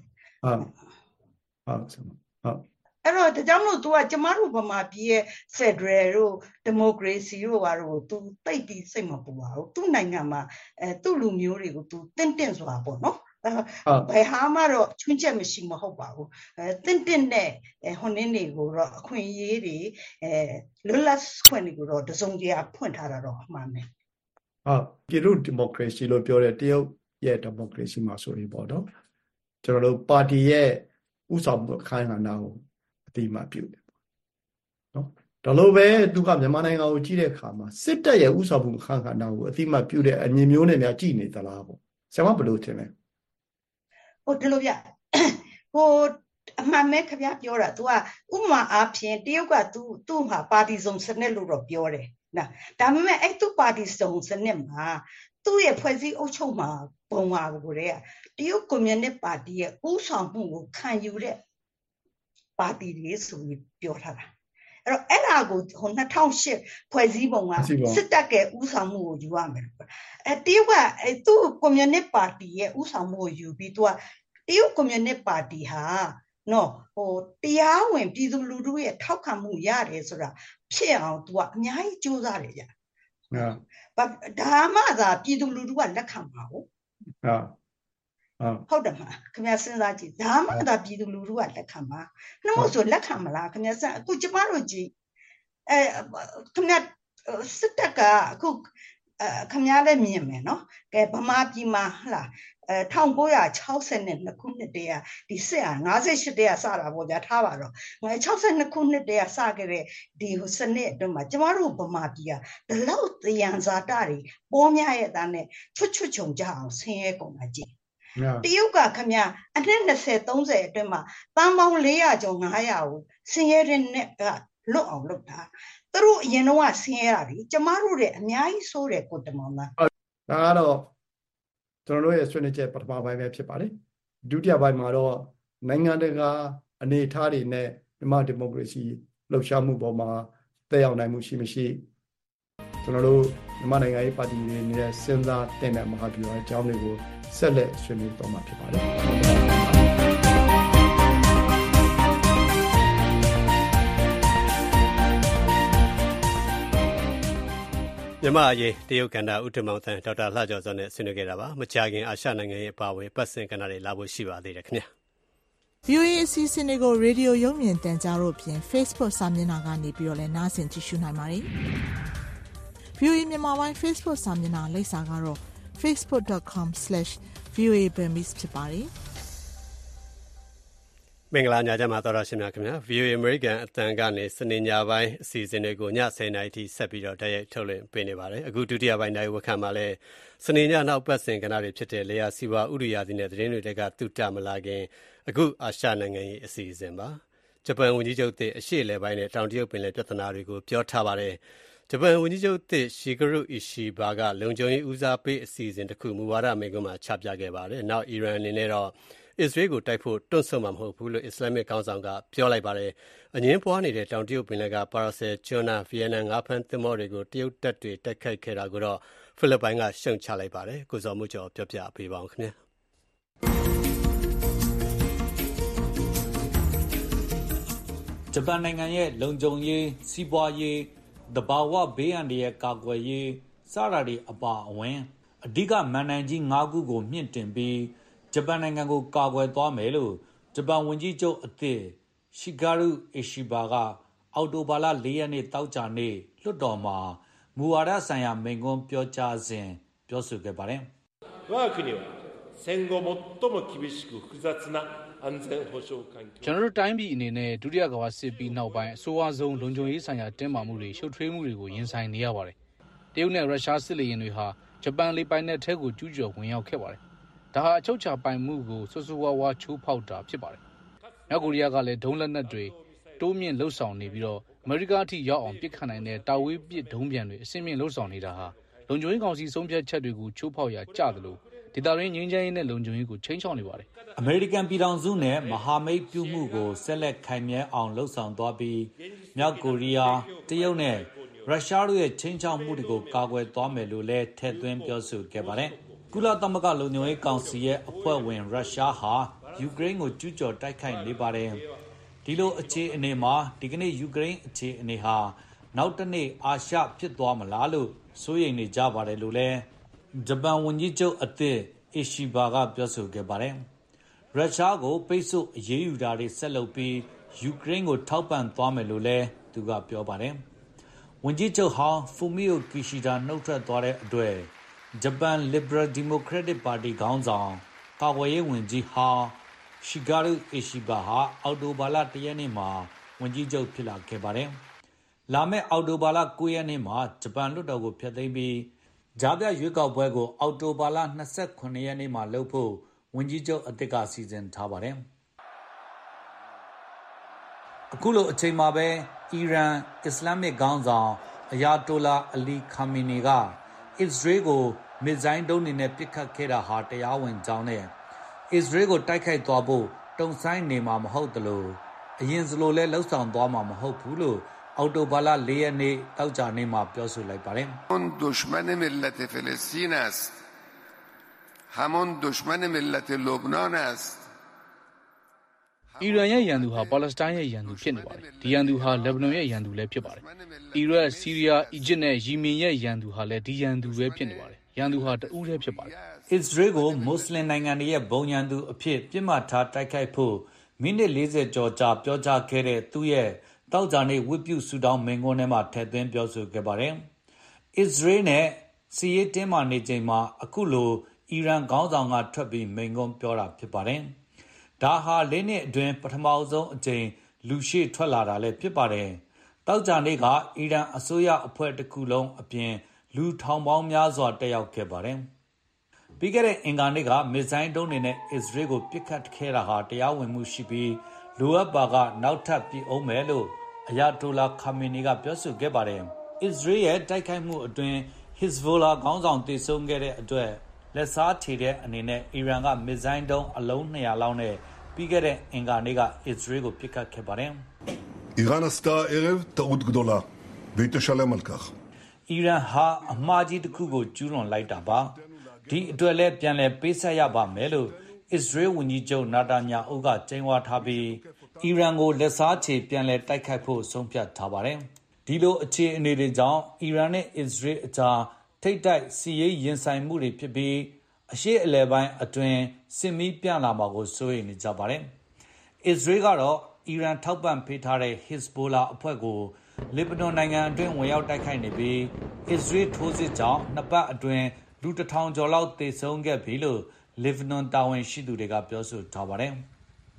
တော့ဒါကြောင့်မို့ तू ကကျမတို့ဗမာပြည်ရဲ့ Federal တို့ Democracy တို့ဘာလို့ तू တိတ်ပြီးစိတ်မပူပါဘူးသူ့နိုင်ငံမှာသူ့လူမျိုးတွေကို तू တင့်စွာပေါ့နော်ဘယ်ဟာမှတော့ချွင်းချက်မရှိမဟုတ်ပါဘူးတင့်နဲ့တွေကိုတော့အခွင့်အရေးတွေလွတ်လပ်ခွင့်တွေကိုတော့တစုံတရာဖွင့်ထားတာတော့အမှန်ပဲပြည်သူ့ Democracy လို့ပြောတဲ့တရုတ်ရဲ့ Democracy မှာဆိုရင်ပေါ့နော်ကျွန်တော်တို့ပါတီရဲ့ဥဆောင်မှုအခမ်းအနားကိုအတိအမှပြုတယ်နော်ဒါလိုပဲသူကမြန်မာနိုင်ငံကိုကြည့်တဲ့အခါမှာစစ်တပ်ရဲ့ဥဆောင်မှုအခမ်းအနားကိုအတိမတ်ပြုတဲ့အမြင်မျိုးနဲ့များကြည့်နေသလားပေါ့ဆရာမဘယ်လိုထင်လဲဒီလိုဗျအမှန်ပဲခင်ဗျာပြောတာ तू ကဥပမာအားဖြင့်တရုတ်က तू မှာပါတီစုံစနစ်လို့တော့ပြောတယ်နော်ဒါပေမဲ့အဲ့သူ့ပါတီစုံစနစ်မှာသူ့ရဲ့ဖွဲ့စည်းအုပ်ချုပ်မှာပုံပါကိုတည်းကတရုတ်ကွန်မြူနစ်ပါတီရဲ့ဥဆောင်မှုကိုခံယူတဲ့ပါတီတွေဆိုပြီးပြောထားတာအဲ့ဒါကို2008ဖွဲ့စည်းပုံကစစ်တပ်ကဥဆောင်မှုကိုယူရမယ်တရုတ်ကသူ့ကွန်မြူနစ်ပါတီရဲ့ဥဆောင်မှုကိုယူပြီး तू ကတရုတ်ကွန်မြူနစ်ပါတီဟာနော်တရားဝင်ပြည်သူလူထုရဲ့ထောက်ခံမှုရတယ်ဆိုတာဖြစ်အောင် तू ကအများကြီးကြိုးစားတယ်ကြာဒါမှသာပြည်သူလူထုကလက်ခံပါဘူးဟုတ်တယ်မလားခင်ဗျာစဉ်းစားကြည့်ဒါမှသာပြည်သူလူထုကလက်ခံပါနှမို့ဆိုလက်ခံမလားခင်ဗျာအခုကျမတို့ကြည့်ခင်ဗျာစစ်တပ်ကအခုခင်ဗျားလည်းမြင်မယ်နော်ကဲဗမာပြည်မှာဟလား1962ခုနှစ်တည်းကဒီစစ်အာ58တည်းကစတာပေါ့ဗျာထားပါတော့62ခုနှစ်တည်းကစခဲ့တဲ့ဒီစနစ်အတွင်းမှာကျမတို့ဗမာပြည်ကဘလောက်တယံဇာတတွေပေါ်များရဲ့အတန်းနဲ့ချွတ်ချုံကြအောင်ဆင်းရဲကုန်တာကြည့်တရုတ်ကခင်ဗျအနှစ်20-30အတွင်းမှာတန်ပေါင်း400ကျော်500ကိုဆင်းရဲတဲ့နဲ့ကလွတ်အောင်လုပ်တာသူတို့အရင်တော့ဆင်းရဲတာကျမတို့တွေအများကြီးဆိုးတယ်ကိုတမောင်သားဒါကတော့ကျွန်တော်တို့ရဲ့ဆွေးနွေးချက်ပထမပိုင်းပဲဖြစ်ပါတယ်ဒုတိယပိုင်းမှာတော့နိုင်ငံတကာအနေအထားတွေနဲ့မြန်မာဒီမိုကရေစီလှုပ်ရှားမှုပေါ်မှာတက်ရောက်နိုင်မှုရှိမရှိကျွန်တော်တို့မြန်မာနိုင်ငံရေးပါတီတွေနဲ့စဉ်းစားတင်တဲ့မဟာဗျူဟာအကြောင်းတွေကိုဆက်လက်ဆွေးနွေးသွားမှာဖြစ်ပါတယ်မြန်မာအရေးတရုတ်ကဏ္ဍဦးထမောင်သန်းဒေါက်တာလှကျော်စောနဲ့ဆွေးနွေးခဲ့တာပါမကြာခင်အာရှနိုင်ငံရေးအပါအဝင်ပတ်စင်ကဏ္ဍတွေလာဖို့ရှိပါသေးတယ်ခင်ဗျာ VOA အစီအစဉ်တွေကိုရေဒီယိုရုပ်မြင်သံကြားတို့ဖြင့် Facebook စာမျက်နှာကနေပြီးတော့လည်းနားဆင်ကြည့်ရှုနိုင်ပါတယ် VOA မြန်မာပိုင်း Facebook စာမျက်နှာလိပ်စာကတော့ facebook.com/voaburmese ဖြစ်ပါတယ်မင်္ဂလာညချမ်းပါတော်ရရှိမြခင်ဗျာ VOA American အတန်ကနေစနေညပိုင်းအစီအစဉ်တွေကိုည10:00 နာရီထိဆက်ပြီးတော့တိုက်ရိုက်ထုတ်လွှင့်ပေးနေပါတယ်အခုဒုတိယပိုင်းနိုင်ဝခံမှာလဲစနေညနောက်ပတ်စဉ်ကဏ္ဍတွေဖြစ်တဲ့လေယာစီဝါဥရိယာစီနဲ့သတင်းတွေကတူတမလာခင်အခုအာရှနိုင်ငံရေးအစီအစဉ်ပါဂျပန်ဝန်ကြီးချုပ်သစ်အရှေ့အလယ်ပိုင်းနဲ့တောင်တရုတ်ပင်လယ်ပြဿနာတွေကိုပြောထားပါတယ်ဂျပန်ဝန်ကြီးချုပ်သစ်ရှီဂရုအီရှီဘာကလုံခြုံရေးဦးစားပေးအစီအစဉ်တစ်ခုမူဝါဒမိန့်ခွန်းမှာချပြခဲ့ပါတယ်နောက်အီရန်အနေနဲ့တော့အစ္စရေးကိုတိုက်ဖို့တွန့်ဆုတ်မှာမဟုတ်ဘူးလို့အစ္စလာမစ်ခေါင်းဆောင်ကပြောလိုက်ပါတယ်။အငင်းပွားနေတဲ့တောင်တရုတ်ပင်လယ်ကပါရာဆယ်ကျွန်းနာဗီယက်နမ်ငါးဖမ်းသင်္ဘောတွေကိုတရုတ်တပ်တွေတိုက်ခိုက်ခဲ့တာကိုတော့ဖိလစ်ပိုင်ကရှုံချလိုက်ပါတယ်။ကိုဇော်မှုကျော်ပြောပြပေးပါဦးခင်ဗျာ။ဂျပန်နိုင်ငံရဲ့လုံခြုံရေးစီးပွားရေးသဘာဝဘေးအန္တရာယ်ကာကွယ်ရေးစတာတွေအပါအဝင်အဓိကမန်နိုင်ကြီး၅ခုကိုမြင့်တင်ပြီးဂျပန်နိုင်ငံကိုကာကွယ်သွားမယ်လို့ဂျပန်ဝန်ကြီးချုပ်အသစ်ရှီဂါရုအီရှီဘာကအောက်တိုဘာလ4ရက်နေ့တောက်ကြနေ့လွှတ်တော်မှာမူဝါဒဆိုင်ရာမိန့်ခွန်းပြောကြားစဉ်ပြောဆိုခဲ့ပါတယ်我が国は戦後最も厳しく複雑な安全保障環境ကျွန်တော်တို့တိုင်းပြည်အနေနဲ့ဒုတိယကမ္ဘာစစ်ပြီးနောက်ပိုင်းအဆိုးအဆုံးလုံခြုံရေးဆိုင်ရာတင်းမာမှုတွေရှုပ်ထွေးမှုတွေကိုရင်ဆိုင်နေရပါတယ်တရုတ်နဲ့ရုရှားစစ်လေယာဉ်တွေဟာဂျပန်လေပိုင်နက်ထဲကိုကျူးကျော်ဝင်ရောက်ခဲ့ပါတယ်ဒါဟာအချုပ်ချာပိုင်မှုကိုဆွဆွဝါးဝါချိုးဖောက်တာဖြစ်ပါတယ်။မြောက်ကိုရီးယားကလည်းဒုံးလက်နက်တွေတိုးမြင့်လှုပ်ဆောင်နေပြီးတော့အမေရိကအထိရောက်အောင်ပစ်ခတ်နိုင်တဲ့တာဝေးပစ်ဒုံးပြန်တွေအစင်းမြင့်လှုပ်ဆောင်နေတာဟာလုံခြုံရေးကောင်စီဆုံးဖြတ်ချက်တွေကိုချိုးဖောက်ရာကျသလိုဒေသတွင်းငြိမ်းချမ်းရေးနဲ့လုံခြုံရေးကိုချိန်ချောက်နေပါတယ်။အမေရိကန်ပြည်ထောင်စုနဲ့မဟာမိတ်ပြုမှုကိုဆက်လက်ခိုင်မြဲအောင်လှုပ်ဆောင်သွားပြီးမြောက်ကိုရီးယားတရုတ်နဲ့ရုရှားတို့ရဲ့ချိန်ချောက်မှုတွေကိုကာကွယ်သွားမယ်လို့လည်းထည့်သွင်းပြောဆိုခဲ့ပါတယ်။ကုလသမဂ္ဂလုံခြုံရေးကောင်စီရဲ့အဖွဲ့ဝင်ရုရှားဟာယူကရိန်းကိုကျူးကျော်တိုက်ခိုက်နေပါတယ်။ဒီလိုအခြေအနေမှာဒီကနေ့ယူကရိန်းအခြေအနေဟာနောက်တစ်နေ့အာရှဖြစ်သွားမလားလို့စိုးရိမ်နေကြပါတယ်လို့လည်းဂျပန်ဝန်ကြီးချုပ်အသစ်အီရှီဘာကပြောဆိုခဲ့ပါတယ်။ရုရှားကိုပိတ်ဆို့အရေးယူတာတွေဆက်လုပ်ပြီးယူကရိန်းကိုထောက်ပံ့သွားမယ်လို့လည်းသူကပြောပါတယ်။ဝန်ကြီးချုပ်ဟောင်းဖူမီယိုကီရှီဒါနှုတ်ထွက်သွားတဲ့အတွက်ဂျပန် Liberal Democratic Party ခေါင်းဆောင်ကာကွယ်ရေးဝန်ကြီးဟောင်းရှီဂါရုအီရှီဘာဟာအော်တိုဘာလ1ရက်နေ့မှာဝန်ကြီးချုပ်ဖြစ်လာခဲ့ပါတယ်။လာမယ့်အောက်တိုဘာလ9ရက်နေ့မှာဂျပန်လွှတ်တော်ကိုဖျက်သိမ်းပြီးကြားပြရွေးကောက်ပွဲကိုအောက်တိုဘာလ29ရက်နေ့မှာလုပ်ဖို့ဝန်ကြီးချုပ်အသစ်ကစီစဉ်ထားပါတယ်အခုလိုအချိန်မှာပဲအီရန်အစ္စလာမစ်ခေါင်းဆောင်အယာတိုလာအလီခါမီနီကအစ္စရေးကိုမစ်ဇိုင်းဒုံးတွေနဲ့ပစ်ခတ်ခဲ့တာဟာတရားဝင်ကြောင်းနဲ့အစ္စရေးကိုတိုက်ခိုက်သွားဖို့တုံ့ဆိုင်းနေမှာမဟုတ်သလိုအရင်စလိုလဲလှုပ်ဆောင်သွားမှာမဟုတ်ဘူးလို့အော်တိုဘာလ4ရက်နေ့တောက်ကြနေ့မှာပြောဆိုလိုက်ပါတယ်။ "دشمن ملت فلسطین است. همون دشمن ملت لبنان است." အီရန်ရဲ့ရန်သူဟာပါလက်စတိုင်းရဲ့ရန်သူဖြစ်နေပါတယ်။ဒီရန်သူဟာလက်ဘနွန်ရဲ့ရန်သူလည်းဖြစ်ပါတယ်။အီရတ်၊ဆီးရီးယား၊အီဂျစ်နဲ့ယီမင်ရဲ့ရန်သူဟာလည်းဒီရန်သူပဲဖြစ်နေပါတယ်။ရန်သူဟာတဦးတည်းဖြစ်ပါတယ်။အစ္စရေးကိုမွတ်စလင်နိုင်ငံတွေရဲ့ဘုံရန်သူအဖြစ်ပြစ်မှတ်ထားတိုက်ခိုက်ဖို့မိနစ်40ကျော်ကြာပြောကြားခဲ့တဲ့သူ့ရဲ့တောက်ကြနေဝိပုဆူတောင်းမိန့်ခွန်းထဲမှာထည့်သွင်းပြောဆိုခဲ့ပါတယ်။အစ္စရေးနဲ့စီးရေးတင်းမာနေချိန်မှာအခုလိုအီရန်ခေါင်းဆောင်ကထွက်ပြီးမိန့်ခွန်းပြောတာဖြစ်ပါတယ်။ဒါဟာ၄နှစ်အတွင်းပထမဆုံးအကြိမ်လူရှိထွက်လာတာလည်းဖြစ်ပါတယ်။တောက်ကြနေကအီရန်အစိုးရအဖွဲ့တစ်ခုလုံးအပြင်လူထောင်ပေါင်းများစွာတက်ရောက်ခဲ့ပါတယ်။ပြီးခဲ့တဲ့အင်္ဂါနေ့ကမစ်ဇိုင်းဒုံးတွေနဲ့အစ္စရေးကိုပစ်ခတ်ခဲ့တာဟာတရားဝင်မှုရှိပြီးလိုအပ်ပါကနောက်ထပ်ပြည်အောင်မယ်လို့အယာတိုလာခါမီနီကပြောဆိုခဲ့ပါတယ်။အစ္စရေးရဲ့တိုက်ခိုက်မှုအတွင်းဟစ်ဇ်ဘိုလာခေါင်းဆောင်တေဆုံးခဲ့တဲ့အတွက်လက်စားချေတဲ့အနေနဲ့အီရန်ကမစ်ဇိုင်းဒုံးအလုံး200လောက်နဲ့ပြီးခဲ့တဲ့အင်္ဂါနေ့ကအစ္စရေးကိုပစ်ခတ်ခဲ့ပါတယ်။ איראן עשתה הערב טעות גדולה והיא תשלם על כך. အီရန်ဟာအမှားကြီးတစ်ခုကိုကျူးလွန်လိုက်တာပါ။ဒီအတွက်လည်းပြန်လည်ပေးဆက်ရပါမယ်လို့အစ္စရေးဝန်ကြီးချုပ်နာတာညာအိုကကြေညာထားပြီးအီရန်ကိုလက်စားချေပြန်လည်တိုက်ခိုက်ဖို့ဆုံးဖြတ်ထားပါတယ်။ဒီလိုအခြေအနေတွေကြောင့်အီရန်နဲ့အစ္စရေးအကြားထိပ်တိုက်စီးရေးရင်ဆိုင်မှုတွေဖြစ်ပြီးအရှေ့အလယ်ပိုင်းအတွင်းစစ်မီးပြန့်လာမှာကိုစိုးရိမ်နေကြပါတယ်။အစ္စရေးကတော့အီရန်ထောက်ပံ့ပေးထားတဲ့ဟစ်ဇ်ဘိုလာအဖွဲ့ကိုလက်ဘနွန်နိုင်ငံအတွင်းဝင်ရောက်တိုက်ခိုက်နေပြီးအစ္စရေးထိုးစစ်ကြောင့်နှစ်ပတ်အတွင်းလူ1000ကျော်လောက်သေဆုံးခဲ့ပြီလို့လက်ဘနွန်တာဝန်ရှိသူတွေကပြောဆိုထားပါတယ်။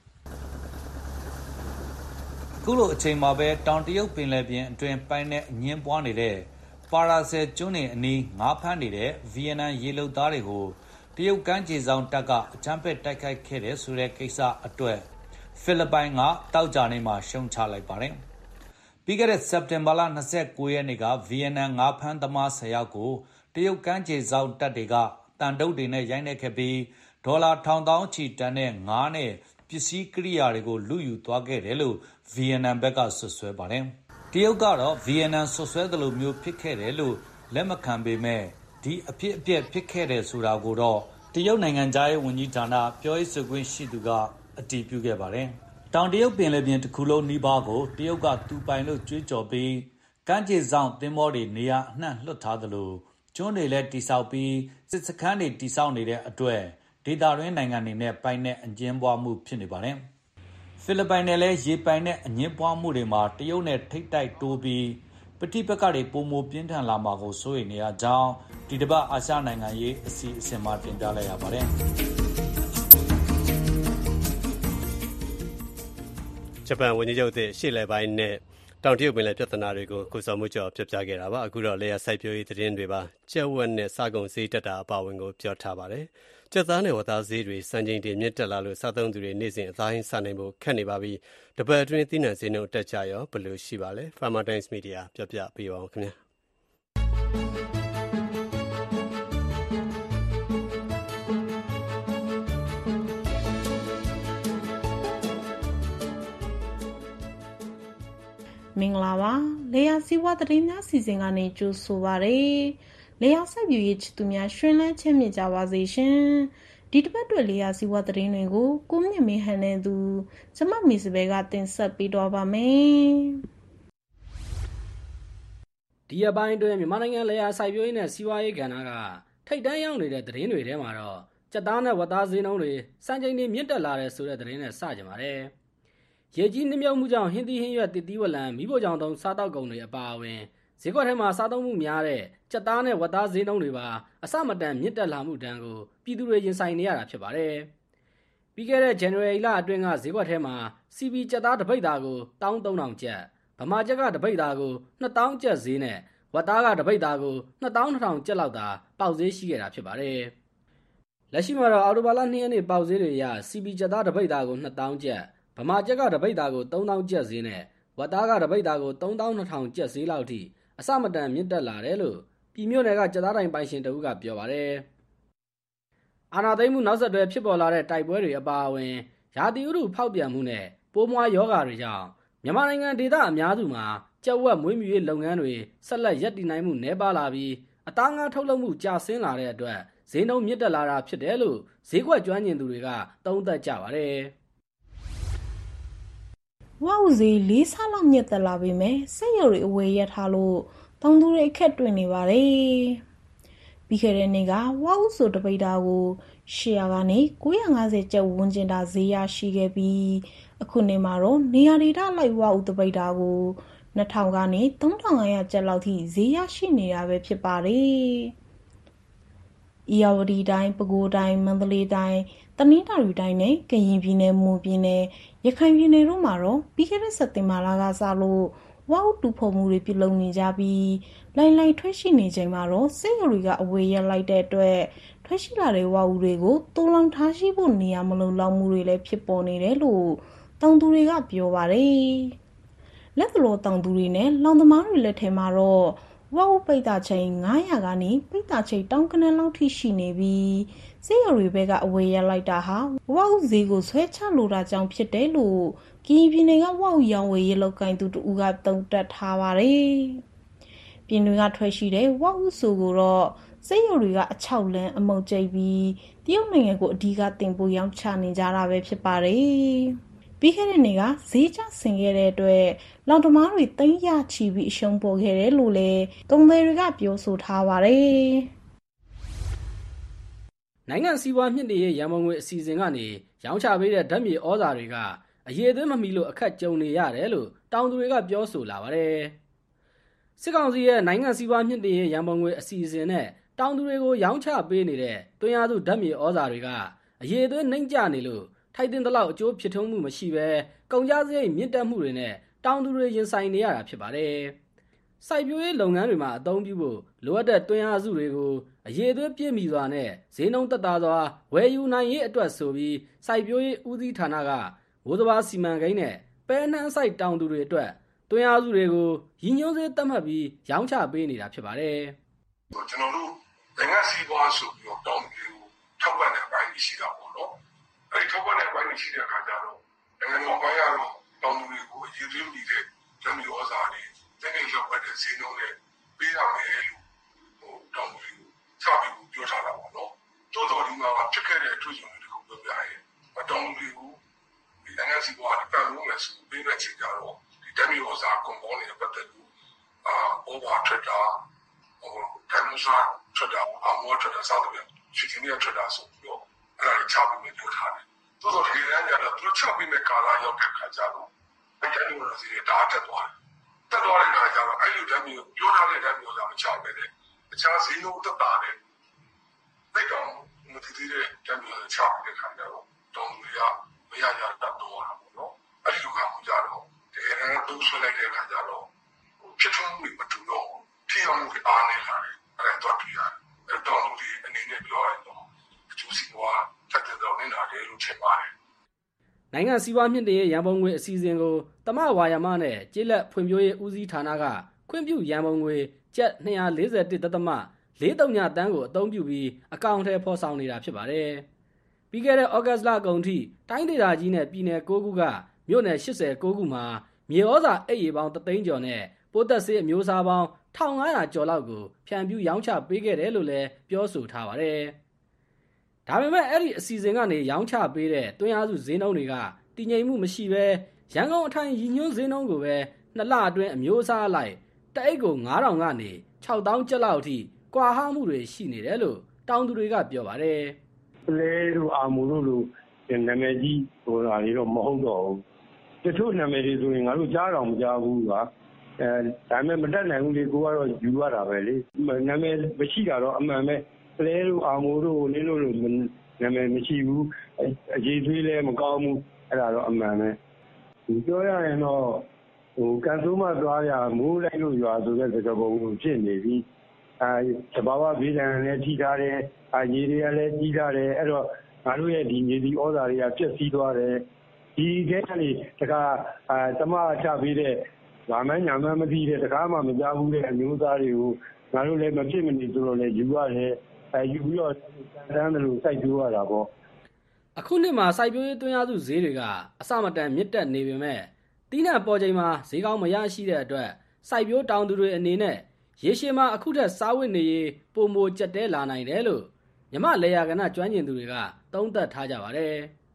အခုလိုအချိန်မှာပဲတောင်တရုတ်ပင်လယ်ပြင်အတွင်းပိုင်းနဲ့အငင်းပွားနေတဲ့ပါရာဆယ်ကျွန်းတွေအနီးငါးဖမ်းနေတဲ့ဗီယက်နမ်ရေလုပ်သားတွေကိုတရုတ်ကမ်းခြေစောင့်တပ်ကအကြမ်းဖက်တိုက်ခိုက်ခဲ့တဲ့ဆိုတဲ့ကိစ္စအတွက်ဖိလစ်ပိုင်ကတောက်ကြနေမှာရှုံချလိုက်ပါတယ်။ပြီးခဲ့တဲ့စက်တင်ဘာလ29ရက်နေ့ကဗီယက်နမ်ငါးဖမ်းသမား10ယောက်ကိုတရုတ်ကမ်းခြေစောင့်တပ်တွေကတန်တုတ်တွေနဲ့ရိုက်နှက်ခဲ့ပြီးဒေါ်လာထောင်သောင်းချီတန်တဲ့ငါးနဲ့ပစ္စည်းကိရိယာတွေကိုလုယူသွားခဲ့တယ်လို့ဗီယက်နမ်ဘက်ကဆွဆွဲပါတယ်။တရုတ်ကတော့ဗီယက်နမ်ဆွဆွဲသလိုမျိုးဖြစ်ခဲ့တယ်လို့လက်မခံပေမဲ့ဒီအဖြစ်အပျက်ဖြစ်ခဲ့တယ်ဆိုတာကိုတော့တရုတ်နိုင်ငံသားရေးဝန်ကြီးဌာနပြောရေးဆိုခွင့်ရှိသူကအတည်ပြုခဲ့ပါတယ်။တောင်တရုတ်ပင်လယ်ပြင်တစ်ခုလုံးနီးပါးကိုတရုတ်ကသူပိုင်လို့ကြွေးကြော်ပြီးကမ်းခြေစောင့်သင်္ဘောတွေနေရာအနှံ့လွှတ်ထားသလိုကျွန်းတွေလည်းတိစောက်ပြီးစစ်စခန်းတွေတိစောက်နေတဲ့အတွက်ဒေသတွင်းနိုင်ငံတွေနဲ့ပိုင်တဲ့အငင်းပွားမှုဖြစ်နေပါတယ်။ဖိလစ်ပိုင်နဲ့လည်းရေပိုင်တဲ့အငင်းပွားမှုတွေမှာတရုတ်နဲ့ထိပ်တိုက်တိုးပြီးပဋိပက္ခတွေပုံမပြင်းထန်လာမှာကိုစိုးရိမ်နေရကြောင်းဒီတစ်ပတ်အာရှနိုင်ငံရေးအစီအစဉ်မှာတင်ပြလိုက်ရပါတယ်။ဂျပန်ဝန်ကြီးချုပ်အသစ်ရှေ့လယ်ပိုင်းနဲ့တောင်တရုတ်ပင်လယ်ပြဿနာတွေကိုကိုစော်မှုကျော်ပြပြခဲ့တာပါအခုတော့လေယာစိုက်ပျိုးရေးသတင်းတွေပါကျက်ဝက်နဲ့စားကုန်ဈေးတက်တာအပါအဝင်ကိုပြောထားပါတယ်ကျက်သားနဲ့ဝက်သားဈေးတွေစံချိန်တင်မြင့်တက်လာလို့စားသုံးသူတွေနေ့စဉ်အသားဟင်းစားနိုင်ဖို့ခက်နေပါပြီတပတ်အတွင်းသီးနှံဈေးနှုန်းတက်ကြရောဘယ်လိုရှိပါလဲ Farmer Times Media ပြောပြပေးပါဦးခင်ဗျာမင်္ဂလာပါလေယာစီဝါသတင်းများစီစဉ်ကနေကြိုဆိုပါရစေလေယာစိုက်ပျိုးရေးချစ်သူများရှင်လန်းချမ်းမြေ့ကြပါစေရှင်ဒီတစ်ပတ်အတွက်လေယာစီဝါသတင်းတွေကိုကိုမြင့်မင်းဟန်နဲ့သူကျမမီစပယ်ကတင်ဆက်ပေးတော့ပါမယ်ဒီအပိုင်းအတွင်းမြန်မာနိုင်ငံလေယာစိုက်ပျိုးရေးနဲ့စီးပွားရေးကဏ္ဍကထိပ်တန်းရောက်နေတဲ့သတင်းတွေထဲမှာတော့ကြက်သားနဲ့ဝက်သားဈေးနှုန်းတွေစံချိန်တွေမြင့်တက်လာတဲ့ဆိုတဲ့သတင်းနဲ့စကြပါတယ်ရေကြီးနှမြုပ်မှုကြောင့်ဟင်းသီးဟင်းရွက်တစ်သီးဝလံမိဖို့ကြောင့်သုံးစားတောက်ကုန်တွေအပါအဝင်ဈေးကွက်ထဲမှာစားသုံးမှုများတဲ့ကြက်သားနဲ့ဝက်သားဈေးနှုန်းတွေပါအဆမတန်မြင့်တက်လာမှုတန်းကိုပြည်သူတွေရင်ဆိုင်နေရတာဖြစ်ပါတယ်။ပြီးခဲ့တဲ့ January လအတွင်းကဈေးကွက်ထဲမှာ CB ကြက်သားတစ်ပိတ်သားကို13000ကျပ်ဗဗမာကျပ်ကတပိတ်သားကို2000ကျပ်ဈေးနဲ့ဝက်သားကတပိတ်သားကို2200ကျပ်လောက်သာပေါက်ဈေးရှိခဲ့တာဖြစ်ပါတယ်။လက်ရှိမှာတော့အော်တိုဘာလ2ရက်နေ့ပေါက်ဈေးတွေအရ CP ကျပ်သားတပိတ်သားကို2000ကျပ်ဗမာကျပ်ကတပိတ်သားကို3000ကျပ်ဈေးနဲ့ဝက်သားကတပိတ်သားကို3200ကျပ်ဈေးလောက်ထိအစမတန်မြင့်တက်လာတယ်လို့ပြည်မြို့နယ်ကကျပ်သားတိုင်ပိုင်ရှင်တဦးကပြောပါတယ်။အာဏာသိမ်းမှုနောက်ဆက်တွဲဖြစ်ပေါ်လာတဲ့တိုက်ပွဲတွေအပါအဝင်ရာသီဥတုဖောက်ပြန်မှုနဲ့ပိုးမွှားရောဂါတွေကြောင့်မြန်မာနိုင်ငံဒေသအများစုမှာကြက်ဝက်မွေးမြူရေးလုပ်ငန်းတွေဆက်လက်ရပ်တည်နိုင်မှုနည်းပါးလာပြီးအသားငါးထုတ်လုပ်မှုကျဆင်းလာတဲ့အတွက်ဈေးနှုန်းမြင့်တက်လာတာဖြစ်တယ်လို့ဈေးကွက်ကျွမ်းကျင်သူတွေကသုံးသပ်ကြပါတယ်။ဝါဥဈေး၄ဆလောက်မြင့်တက်လာပေမဲ့စက်ရုံတွေအဝယ်ရထားလို့တောင်သူတွေအခက်တွေ့နေပါတယ်။ပြီးခဲ့တဲ့နေ့ကဝါဥဆိုတပိတ်တာကို800ကနေ950ကျပ်ဝန်းကျင်တာဈေးရရှိခဲ့ပြီးအခုနေ့မှာတော့နေရာဒေသလိုက်ဝါဥတပိတ်တာကို2000ကနေ3500ကျပ်လောက်ထိဈေးရရှိနေတာပဲဖြစ်ပါတယ်။ဧရာဝတီတိုင်းပဲခူးတိုင်းမန္တလေးတိုင်းတနင်္သာရီတိုင်းနဲ့ကရင်ပြည်နယ်မွန်ပြည်နယ်ရခိုင်ပြည်နယ်တို့မှာတော့ပြီးခဲ့တဲ့စက်တင်ဘာလကစလို့ဝါဥတူဖော်မှုတွေပြုလုပ်နေကြပြီးလိုင်းထွက်ရှိနေချိန်မှာတော့စက်ရုံတွေကအဝေးရလိုက်တဲ့အတွက်ထွက်ရှိလာတဲ့ဝါဥတွေကိုတိုးလောင်ထားရှိဖို့နေရာမလုံလောက်မှုတွေလည်းဖြစ်ပေါ်နေတယ်လို့တောင်သူတွေကပြောပါတယ်။လက်တော်တောင်သူတွေနဲ့လောင်သမားတွေလက်ထဲမှာတော့ဝါဥပိတ်တာချိန်900ကနေပိတ်တာချိန်တောင်ကနန်းလောက်ထိရှိနေပြီးစက်ရုံတွေဘက်ကအဝေးရလိုက်တာဟာဝါဥဈေးကိုဆွဲချလိုတာကြောင့်ဖြစ်တယ်လို့ကရင်ပြည်နယ်ကဝါဥရောင်းဝယ်ရေးလုပ်ကိုင်သူတဦးကသုံးသပ်ထားပါတယ်။ပြည်နယ်ကထွက်ရှိတဲ့ဝါဥဆိုကိုတော့စက်ရုံတွေကအချောက်လန်းအမုတ်ကျိတ်ပြီးတရုတ်နိုင်ငံကိုအဓိကတင်ပို့ရောင်းချနေကြတာပဲဖြစ်ပါတယ်။ပြီးခဲ့တဲ့နေ့ကဈေးကျဆင်းခဲ့တဲ့အတွက်လောင်တမားတွေသိမ်းရချီပြီးအရှုံးပေါ်ခဲ့တယ်လို့လည်းကုန်သည်တွေကပြောဆိုထားပါတယ်။နိုင်ငံစီးပွားမြင့်တင်ရေးရန်ပုံငွေအစီအစဉ်ကနေရောင်းချပေးတဲ့ဓာတ်မြေဩဇာတွေကအရေးသွင်းမမီလို့အခက်ကြုံနေရတယ်လို့တောင်သူတွေကပြောဆိုလာပါတယ်။စစ်ကောင်စီရဲ့နိုင်ငံစီးပွားမြင့်တင်ရေးရန်ပုံငွေအစီအစဉ်နဲ့တောင်သူတွေကိုရောင်းချပေးနေတဲ့တွင်းအားစုဓာတ်မြေဩဇာတွေကအရေးသွင်းနှိမ့်ကျနေလို့ထိုက်တင်တဲ့လောက်အကျိုးဖြစ်ထွန်းမှုမရှိဘဲကုန်ကျစရိတ်မြင့်တက်မှုတွေနဲ့တောင်သူတွေရင်ဆိုင်နေရတာဖြစ်ပါတယ်။စိုက်ပျိုးရေးလုပ်ငန်းတွေမှာအသုံးပြုဖို့လိုအပ်တဲ့တွင်းအားစုတွေကိုအရေးသွင်းပြည့်မီစွာနဲ့ဈေးနှုန်းသက်သာစွာဝယ်ယူနိုင်ရေးအတွက်ဆိုပြီးစိုက်ပျိုးရေးဦးစီးဌာနကမိုးစဘာစီမံကိန်းနဲ့ပဲနှမ်းစိုက်တောင်သူတွေအတွက်တွင်းအားစုတွေကိုရည်ညွှန်းစေသတ်မှတ်ပြီးရောင်းချပေးနေတာဖြစ်ပါတယ်။ကျွန်တော်တို့နိုင်ငံစီးပွားဆိုပြီးတော့တောင်သူတွေကိုထောက်ပံ့တဲ့အပိုင်းရှိတာပေါ့နော်။အဲဒီထောက်ပံ့တဲ့အပိုင်းရှိတဲ့အခါကျတော့နိုင်ငံတော်ဘက်ကတော့တောင်သူတွေကိုအရေးသွင်းပြီးတဲ့ဓာတ်မြေဩဇာတွေတကယ်ရောက်တဲ့ဈေးနှုန်းနဲ့ပေးရမယ်လို့တောင်သူတွေကိုစပြီးပြောထားတာပေါ့နော်။တိုးတော်ဒီမှာဖြစ်ခဲ့တဲ့အထူးအကြံတွေတခုပြောပြရဲ။တောင်သူတွေကိုဒီနိုင်ငံစီးပွားအပတ်လုံးနဲ့ဆိုပေးတဲ့ချိန်ကြတော့ဒီဓာတ်မြေဩဇာကွန်ပေါင်းတွေပတ်သက်လို့over trader ဓာတ်မြေဩဇာ trader အမော trader စသဖြင့်ရှိတင်ရ trader ဆိုပြီးတော့အဲ့ဒါချပြီးပြောထားတယ်။တိုးတော်ဒီလမ်းကြတော့သူချပြီးမဲ့ကာလာရောက်တဲ့ခါကျတော့အဲ့ဓာတ်မြေဩဇာစီတာတက်သွားတယ်။တက်သွားတဲ့ခါကျတော့အဲ့လိုဓာတ်မြေပြောထားတဲ့ဓာတ်မြေဩဇာမချပဲတဲ့။အခြားဈေးနှုန်းသက်သာတဲ့တိတ်ကောင်မတည်သေးတဲ့ဓာတ်မြေဩဇာချပြီးတဲ့ခါကျတော့တောင်သူတွေကမရရတတ်တော့တာပေါ့နော်။အဲ့ဒီလိုကမှကြတော့တကယ်တမ်းတိုးဆွဲလိုက်တဲ့ခါကျတော့ဖြစ်ထွန်းမှုမတူတော့ထီအောင်မှုအားနေလာတယ်။အဲ့တော့တွေ့ရတယ်။အဲ့တော့လူတွေအနေနဲ့ပြောရတော့အကျိုးစီးပွားထက်တဲ့တော့နေတာလေလို့ထင်ပါတယ်။နိုင်ငံစီးပွားမြင့်တင်ရေးရန်ပုံငွေအစီအစဉ်ကိုတမဝါယာမနဲ့ကျေးလက်ဖွံ့ဖြိုးရေးဦးစီးဌာနကခွင့်ပြုရန်ပုံငွေကျပ်241.43တန်းကိုအသုံးပြုပြီးအကောင့်ထဲဖော်ဆောင်နေတာဖြစ်ပါတယ်။ပြီးခဲ့တဲ့ဩဂတ်လအကုန်ထိတိုင်းဒေသကြီးနဲ့ပြည်နယ်9ခုကမြို့နယ်89ခုမှာမြေဩဇာအိတ်ရေပေါင်း3သိန်းကျော်နဲ့ပိုးသက်ဆေးအမျိုးအစားပေါင်း1500ကျော်လောက်ကိုဖြန့်ဖြူးရောင်းချပေးခဲ့တယ်လို့လည်းပြောဆိုထားပါတယ်။ဒါပေမဲ့အဲ့ဒီအစီအစဉ်ကနေရောင်းချပေးတဲ့တွင်းအားစုဈေးနှုန်းတွေကတည်ငြိမ်မှုမရှိဘဲရန်ကုန်အထိုင်ရည်ညွှန်းဈေးနှုန်းကိုပဲ2လအတွင်းအမျိုးအစားအလိုက်တအိတ်ကို9000ကနေ6000ကျပ်လောက်အထိကွာဟမှုတွေရှိနေတယ်လို့တောင်သူတွေကပြောပါတယ်။ပလဲတို့အာမူတို့လိုနာမည်ကြီးဆိုတာတွေတော့မဟုတ်တော့ဘူး။တချို့နာမည်တွေဆိုရင်ငါတို့ကြားတော့မကြားဘူးကဒါပေမဲ့မတတ်နိုင်ဘူးလေကိုကတော့ယူရတာပဲလေနာမည်မရှိတာတော့အမှန်ပဲပလဲတို့အာမိုးတို့နင်းတို့လိုနာမည်မရှိဘူးအရေးသွေးလည်းမကောင်းဘူးအဲ့ဒါတော့အမှန်ပဲပြောရရင်တော့ကန်ဆိုးမှသွားရမိုးလိုက်လို့ရွာဆိုတဲ့စကားပုံကိုဖြစ်နေပြီသဘာဝဘေးဒဏ်လည်းထိထားတယ်ရေတွေကလည်းကြီးထားတယ်အဲ့တော့ငါတို့ရဲ့ဒီမြေဒီဩဇာတွေကပြည့်စည်သွားတယ်ဒီကဲကနေတခါတမချပေးတဲ့ဗာမန်းညာမန်းမသိတဲ့တခါမှမကြားဘူးတဲ့အမျိုးသားတွေကိုငါတို့လည်းမဖြစ်မနေဆိုတော့လည်းယူရတယ်ယူပြီးတော့တန်းတယ်လို့စိုက်ပြိုးရတာပေါ့အခုနှစ်မှာစိုက်ပျိုးရေးသွင်းအားစုဈေးတွေကအစမတန်မြင့်တက်နေပေမဲ့တီးနှံပေါ်ချိန်မှာဈေးကောင်းမရရှိတဲ့အတွက်စိုက်ပျိုးတောင်သူတွေအနေနဲ့ရေရှည်မှာအခုထက်စားဝတ်နေရေးပိုမိုကျက်တဲလာနိုင်တယ်လို့မြမလေယာကဏကျွမ်းကျင်သူတွေကသုံးသပ်ထားကြပါတယ်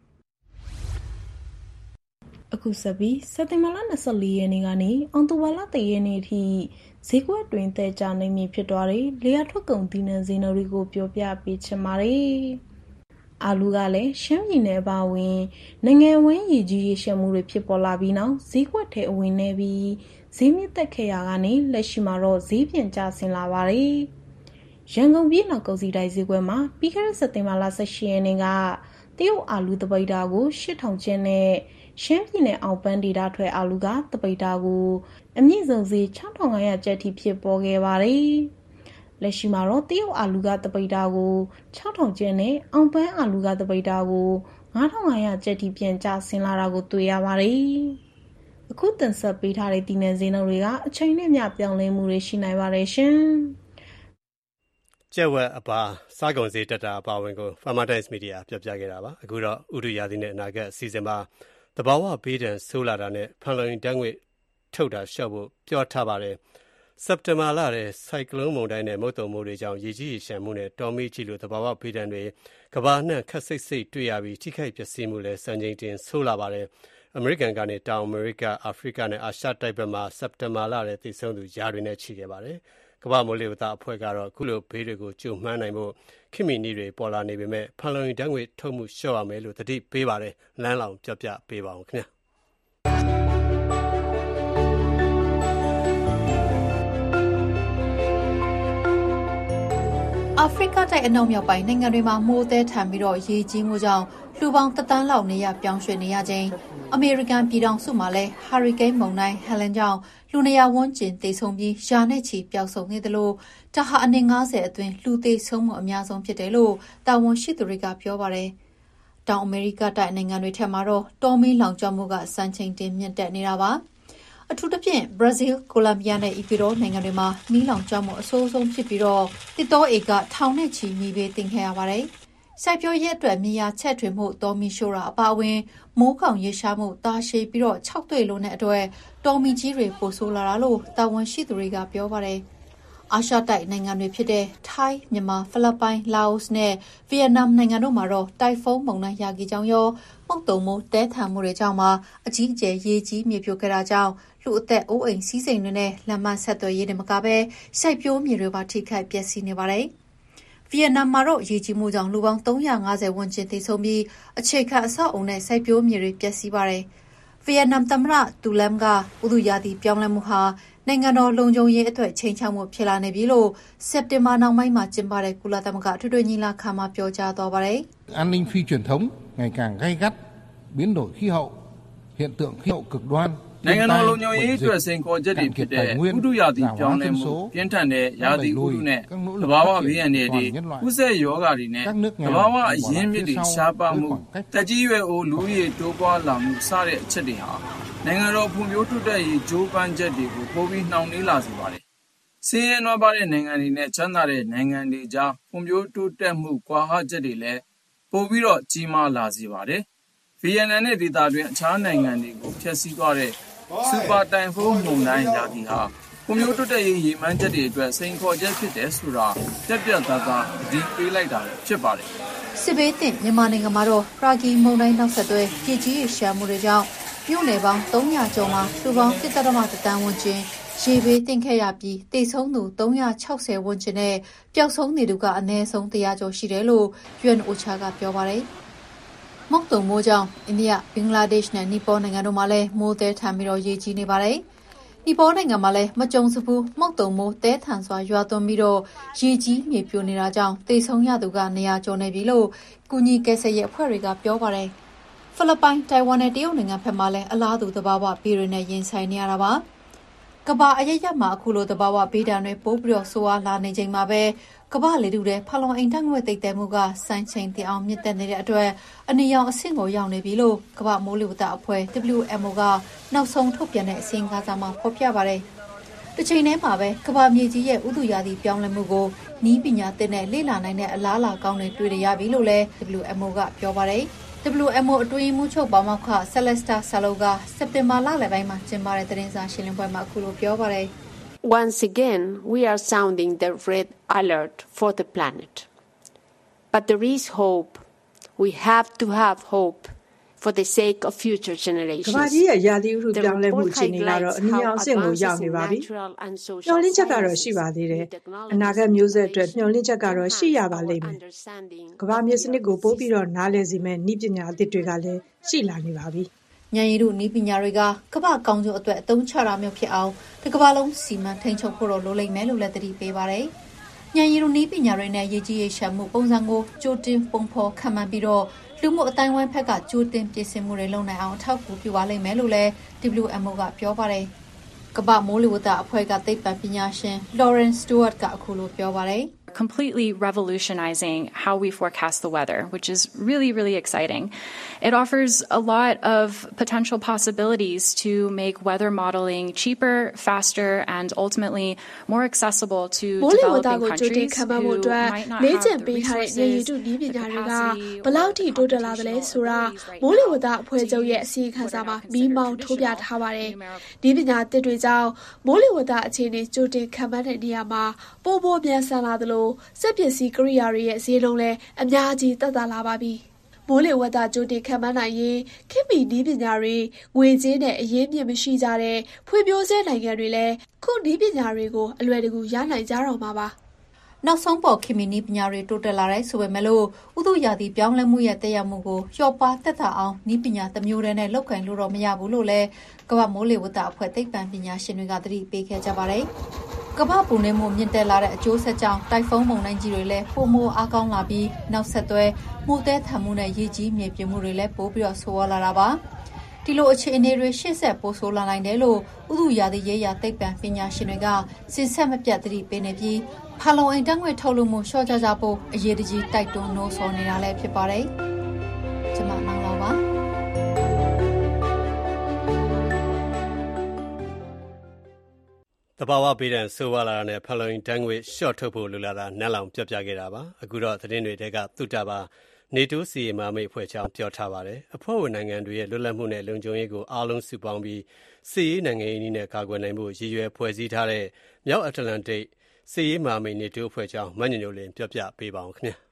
အခုဆက်ပြီးစက်တင်ဘာလ24ရက်နေ့ကနေအောက်တိုဘာလ3ရက်နေ့ထိဈေးကွက်တွင်တဲကြနိုင်မည်ဖြစ်သွားတဲ့လေယာထုတ်ကုန်ဒီနံဈေးနှုန်းတွေကိုပြောပြပေးချင်ပါတယ်အာလူကလည်းရှမ်းပြည်နယ်ပါဝင်နိုင်ငံဝင်းရည်ကြီးရရှမှုတွေဖြစ်ပေါ်လာပြီးနောက်ဈေးကွက်ထဲအဝင်နေပြီးဈေးမြင့်တက်ခဲ့ရကနေလက်ရှိမှာတော့ဈေးပြန်ကျဆင်းလာပါတယ်ရန်ကုန်ပြည်နောက်ကုန်စည်တိုင်းဈေးကွက်မှာပြီးခဲ့တဲ့စက်တင်ဘာလ18ရက်နေ့ကတရုတ်အာလူတပိတ်တာကို8000ကျပ်နဲ့ရှမ်းပြည်နယ်အောင်ပန်းဒေတာထွက်အာလူကတပိတ်တာကိုအမြင့်ဆုံးဈေး6500ကျပ်ထိဖြစ်ပေါ်ခဲ့ပါတယ်လက်ရှိမှာတော့တရုတ်အာလူကတပိတ်တာကို6000ကျပ်နဲ့အောင်ပန်းအာလူကတပိတ်တာကို9500ကျပ်ထိပြန်ကျဆင်းလာတာကိုတွေ့ရပါတယ်အခုတင်ဆက်ပေးထားတဲ့ဒီနယ်ဈေးနှုန်းတွေကအချိန်နဲ့မျှပြောင်းလဲမှုတွေရှိနိုင်ပါတယ်ရှင်ကျက်ဝက်အပါစားကုန်ဈေးတက်တာအပါဝင်ကို Farmer Times Media ပြောပြခဲ့တာပါအခုတော့ဥတုရာသီနဲ့အနာဂတ်အစီအစဉ်မှာတဘာဝဘေးဒဏ်ဆိုးလာတာနဲ့ဖန်လုံအိမ်ဓာတ်ငွေ့ထုတ်တာလျှော့ဖို့ပြောထားပါတယ်စက်တင်ဘာလထဲဆိုင်ကလုန်းမုန်တိုင်းနဲ့မုတ်သုန်မိုးတွေကြောင့်ရေကြီးရေရှမ်းမှုနဲ့တောမီးကြီးလိုတဘာဝဘေးဒဏ်တွေကဘာနှံ့ခက်စိတ်စိတ်တွေ့ရပြီးထိခိုက်ပျက်စီးမှုလည်းစံချိန်တင်ဆိုးလာပါတယ်အမေရိကန်ကနေတောင်အမေရိကအာဖရိကနဲ့အာရှတိုက်ဘက်မှာစက်တင်ဘာလထဲသိဆုံးသူရာတွေနဲ့ချီခဲ့ပါတယ်ကမ္ဘာမိုးလေဝသအဖွဲ့ကတော့အခုလိုဘေးတွေကိုကြိုမှန်းနိုင်ဖို့ခေတ်မီနည်းတွေပေါ်လာနေပေမဲ့ဖန်လုံအိမ်ဓာတ်ငွေ့ထုတ်မှုလျှော့ရမယ်လို့သတိပေးပါတယ်လမ်းလောင်ပြောပြပေးပါအောင်ခင်ဗျာအာဖရိကတိုက်အနောက်မြောက်ပိုင်းနိုင်ငံတွေမှာမိုးသည်ထန်ပြီးတော့ရေကြီးမှုကြောင့်လူပေါင်းတသန်းလောက်နေရပြောင်းရွှေ့နေရခြင်းအမေရိကန်ပြည်ထောင်စုမှာလည်းဟာရီကိန်းမုန်တိုင်းဟယ်လန်ကြောင့်လူနေရာဝန်းကျင်သေဆုံးပြီးရာနဲ့ချီပျောက်ဆုံးနေတယ်လို့ဒါဟာအနည်း90အတွင်းလူသေဆုံးမှုအများဆုံးဖြစ်တယ်လို့တာဝန်ရှိသူတွေကပြောပါတယ်။တောင်အမေရိကတိုက်နိုင်ငံတွေထက်မှာတော့တောမီးလောင်ကျွမ်းမှုကစံချိန်တင်မြင့်တက်နေတာပါ။အထူးသဖြင့်ဘရာဇီး၊ကိုလံဘီယာနဲ့အီကွေဒေါနိုင်ငံတွေမှာမီးလောင်ကျွမ်းမှုအဆိုးဆုံးဖြစ်ပြီးတော့တစ်တောဧကထောင်နဲ့ချီမီးဘေးသင့်ခဲ့ရပါတယ်။စိုက်ပျိုးရေးအတွက်မြေယာချဲ့ထွင်မှုတောမီးရှို့တာအပါအဝင်မိုးခေါင်ရေရှားမှုတာရှည်ပြီးတော့6တွေ့လုံးတဲ့အတွက်တောမီးကြီးတွေပိုဆိုးလာတာလို့တာဝန်ရှိသူတွေကပြောပါတယ်။အာရှတိုက်နိုင်ငံတွေဖြစ်တဲ့ထိုင်း၊မြန်မာ၊ဖိလစ်ပိုင်၊လာအိုနဲ့ဗီယက်နမ်နိုင်ငံတို့မှာတော့တိုက်ဖုန်းမုန်တိုင်းရာဂီကြောင့်ရောမုတ်တုံမိုးတဲထန်မှုတွေကြောင့်မှအကြီးအကျယ်ရေကြီးမြေပြိုခဲ့တာကြောင့်လူအသက်အိုးအိမ်စီးစိမ်တွေနဲ့လမ်းမဆက်သွယ်ရေးတွေမကဘဲစိုက်ပျိုးမြေတွေပါထိခိုက်ပျက်စီးနေပါတယ်။ဗီယက်နမ်မှာတော့ရေကြီးမှုကြောင့်လူပေါင်း350ဝန်းကျင်သေဆုံးပြီးအခြေခံအဆောက်အုံနဲ့စိုက်ပျိုးမြေတွေပျက်စီးပါတယ်။ဗီယက်နမ်သမ္မတတူလမ်ကဥတုရာသီပြောင်းလဲမှုဟာနိုင်ငံတော်လုံခြုံရေးအတွက်ချိန်ချောက်မှုဖြစ်လာနေပြီလို့စက်တင်ဘာနောက်ပိုင်းမှာကျင်းပတဲ့ကုလသမဂ္ဂထွေထွေညီလာခံမှာပြောကြားသွားပါတယ်။ An ninh phi truyền thống ngày càng gay gắt, biến đổi khí hậu, hiện tượng khí hậu cực đoan နိုင်ငံတော်လုံခြုံရေးအတွက်စိန်ခေါ်ချက်တွေဖြစ်တဲ့ဥတုရာသီပြောင်းလဲမှုပြင်းထန်တဲ့ရာသီဥတုနဲ့သဘာဝဘေးအန္တရာယ်တွေကုသရောဂါတွေနဲ့သဘာဝအရင်းမြစ်တွေရှားပါမှုတက်ကြီးရွယ်အိုလူကြီးတိုးပွားလာမှုစတဲ့အချက်တွေဟာနိုင်ငံတော်ဖွံ့ဖြိုးတိုးတက်ရေးကြိုးပမ်းချက်တွေကိုပိုပြီးနှောင့်နှေးလာစေပါတယ်။ဆင်းရဲနွမ်းပါးတဲ့နိုင်ငံတွေနဲ့ချမ်းသာတဲ့နိုင်ငံတွေကြားဖွံ့ဖြိုးတိုးတက်မှုကွာဟချက်တွေလည်းပိုပြီးတော့ကြီးမားလာစေပါတယ်။ဗီယက်နမ်နဲ့ဒေသတွင်းအခြားနိုင်ငံတွေကိုဖျက်ဆီးသွားတဲ့စူပါတိုင်ဖုန်းမုန်တိုင်းရာသီဟာဖွံ့ဖြိုးတိုးတက်ရေးရည်မှန်းချက်တွေအတွက်စိန်ခေါ်ချက်ဖြစ်တယ်ဆိုတာပြတ်ပြတ်သားသားဒီပေးလိုက်တာဖြစ်ပါတယ်။စစ်ဘေးသင့်မြန်မာနိုင်ငံမှာတော့ရာဂီမုန်တိုင်းနောက်ဆက်တွဲရေကြီးရေရှားမှုတွေကြောင့်မြို့နယ်ပေါင်း300ကျော်မှာလူပေါင်း1.1တန်းဝန်းကျင်ရေဘေးသင့်ခဲ့ရပြီးသေဆုံးသူ360ဝန်းကျင်နဲ့ပျောက်ဆုံးနေသူကအနည်းဆုံး100ကျော်ရှိတယ်လို့ UNOCHA ကပြောပါတယ်။မုတ်သုန်မိုးကြောင့်အိန္ဒိယ၊ဘင်္ဂလားဒေ့ရှ်နဲ့နီပေါနိုင်ငံတို့မှာလည်းမိုးသည်းထန်ပြီးတော့ရေကြီးနေပါတယ်။နီပေါနိုင်ငံမှာလည်းမကြုံစဖူးမုတ်သုန်မိုးသည်းထန်စွာရွာသွန်းပြီးတော့ရေကြီးမြေပြိုနေတာကြောင့်သေဆုံးရသူက200ကျော်နေပြီလို့ကူညီကယ်ဆယ်ရေးအဖွဲ့တွေကပြောပါတယ်။ဖိလစ်ပိုင်တိုင်ဝမ်နဲ့တရုတ်နိုင်ငံဘက်မှာလည်းအလားတူသဘာဝဘေးတွေနဲ့ရင်ဆိုင်နေရတာပါကမ္ဘာအရပ်ရပ်မှာအခုလိုသဘာဝဘေးဒဏ်တွေပိုးပြီးဆိုးဝါးလာနေချိန်မှာပဲကမ္ဘာလေထုထဲဖာလုံအိမ်ဓာတ်ငွေ့သိပ်သည်းမှုကစံချိန်တင်အောင်မြင့်တက်နေတဲ့အတွက်အနီရောင်အဆင့်ကိုရောက်နေပြီလို့ကမ္ဘာမိုးလေဝသအဖွဲ့ WMO ကနောက်ဆုံးထုတ်ပြန်တဲ့အစီရင်ခံစာမှာဖော်ပြပါတယ်။တစ်ချိန်တည်းမှာပဲကမ္ဘာမြေကြီးရဲ့ဥတုရာသီပြောင်းလဲမှုကိုနည်းပညာသစ်နဲ့လေ့လာနိုင်တဲ့အလားအလာကောင်းတွေတွေ့ရပြီလို့လည်း WMO ကပြောပါတယ်။ WMO အတွင်းမှုချုပ်ပါမောက္ခ Celesta Salo ကစက်တင်ဘာလလယ်ပိုင်းမှာကျင်းပတဲ့သတင်းစာရှင်းလင်းပွဲမှာအခုလိုပြောပါတယ်။ Once again, we are sounding the red alert for the planet. But there is hope. We have to have hope for the sake of future generations. ကမ္ဘာကြီးရဲ့ရာသီဥတုပြောင်းလဲမှုအခြေအနေကတော့အနည်းအောင်အဆင့်ကိုရောက်နေပါပြီ။မျှော်လင့်ချက်ကတော့ရှိပါသေးတယ်။အနာဂတ်မျိုးဆက်အတွက်မျှော်လင့်ချက်ကတော့ရှိရပါလိမ့်မယ်။ကမ္ဘာမြေစနစ်ကိုပို့ပြီးတော့နားလည်စေမယ့်နည်းပညာအသစ်တွေကလည်းရှိလာနေပါပြီ။ဉာဏ်ရည်တုနည်းပညာတွေကကမ္ဘာကောင်းကျိုးအတွက်အသုံးချတာမျိုးဖြစ်အောင်ဒီကမ္ဘာလုံးစီမံထိန်းချုပ်ဖို့လိုလိမ့်မယ်လို့လည်းသတိပေးပါတယ်။ဉာဏ်ရည်တုနည်းပညာတွေနဲ့ရည်ကြီးရေရှမ်းမှုပုံစံကိုကြိုတင်ပုံဖော်ခံမှန်းပြီးတော့လူမှုအတိုင်းဝိုင်းဘက်ကကြိုတင်ပြင်ဆင်မှုတွေလုပ်နိုင်အောင်အထောက်အကူပြုပါလိမ့်မယ်လို့လည်း WMO ကပြောပါတယ်။ကမ္ဘာမိုးလေဝသအဖွဲ့ကသိပ္ပံပညာရှင် Lawrence Stewart ကအခုလိုပြောပါတယ်။ completely revolutionizing how we forecast the weather, which is really, really exciting. It offers a lot of potential possibilities to make weather modeling cheaper, faster, and ultimately more accessible to developing countries who might not have the resources, the capacity, ဘလောက်ထိတိုးတက်လာသလဲဆိုတာမိုးလေဝသအဖွဲ့ချုပ်ရဲ့အစီအခံစာမှာမိမောင်းထိုးပြထားပါတယ်။ဒီပညာသစ်တွေကြောင့်မိုးလေဝသအခြေအနေကြိုတင်ခံမှန်းတဲ့နေရာမှာပိုမိုမြန်ဆန်လာသလိုစက်ပစ္စည်းကိရိယာတွေရဲ့ဈေးနှုန်းလည်းအများကြီးသက်သာလာပါပြီ။မိုးလေဝသကြိုတင်ခံမှန်းနိုင်ရင်ခေတ်မီနည်းပညာတွေငွေကြေးနဲ့အရင်းမြစ်မရှိကြတဲ့ဖွံ့ဖြိုးဆဲနိုင်ငံတွေလည်းခုနည်းပညာတွေကိုအလွယ်တကူရနိုင်ကြတော့မှာပါ။နောက်ဆုံးပေါ်ခေတ်မီနည်းပညာတွေတိုးတက်လာတဲ့ဆိုပေမဲ့လို့ဥတုရာသီပြောင်းလဲမှုရဲ့သက်ရောက်မှုကိုလျှော့ပါသက်သာအောင်နည်းပညာတစ်မျိုးတည်းနဲ့လုပ်ကိုင်လို့တော့မရဘူးလို့လည်းကမ္ဘာမိုးလေဝသအဖွဲ့သိပ္ပံပညာရှင်တွေကသတိပေးခဲ့ကြပါတယ်။ကမ္ဘာပူနွေးမှုမြင့်တက်လာတဲ့အကျိုးဆက်ကြောင့်တိုက်ဖုန်းမုန်တိုင်းကြီးတွေလည်းပိုမိုအားကောင်းလာပြီးနောက်ဆက်တွဲမိုးသည်ထန်မှုနဲ့ရေကြီးမြေပြိုမှုတွေလည်းပိုပြီးဆိုးဝါးလာတာပါဒီလိုအခြေအနေတွေရှေ့ဆက်ပိုဆိုးလာနိုင်တယ်လို့ဥတုရာသီရေးရာသိပ္ပံပညာရှင်တွေကစဉ်ဆက်မပြတ်သတိပေးနေပြီးဖာလုံအိမ်ဓာတ်ငွေ့ထုတ်လွှတ်မှုလျှော့ချကြဖို့အရေးတကြီးတိုက်တွန်းနှိုးဆော်နေတာလည်းဖြစ်ပါတယ်ကျွန်မမောင်လာပါတဘာဝဘေးဒဏ်ဆိုးဝါးလာတာနဲ့ဖာလုံအိမ်ဓာတ်ငွေ့ရှော့ထုတ်ဖို့လိုလာတာနန်းလောင်ပြပြခဲ့တာပါအခုတော့သတင်းတွေတဲကသုတပါနေတိုးစီမဟာမိတ်အဖွဲ့ချောင်းပြောထားပါတယ်အဖွဲ့ဝင်နိုင်ငံတွေရဲ့လွတ်လပ်မှုနဲ့လုံခြုံရေးကိုအားလုံးစုပေါင်းပြီးစစ်ရေးနိုင်ငံရေးနဲ့ကာကွယ်နိုင်ဖို့ရည်ရွယ်ဖွဲ့စည်းထားတဲ့မြောက်အတ္တလန္တိတ်စစ်ရေးမဟာမိတ်နေတိုးအဖွဲ့ချောင်းမညညိုလင်းပြောပြပေးပါအောင်ခင်ဗျာ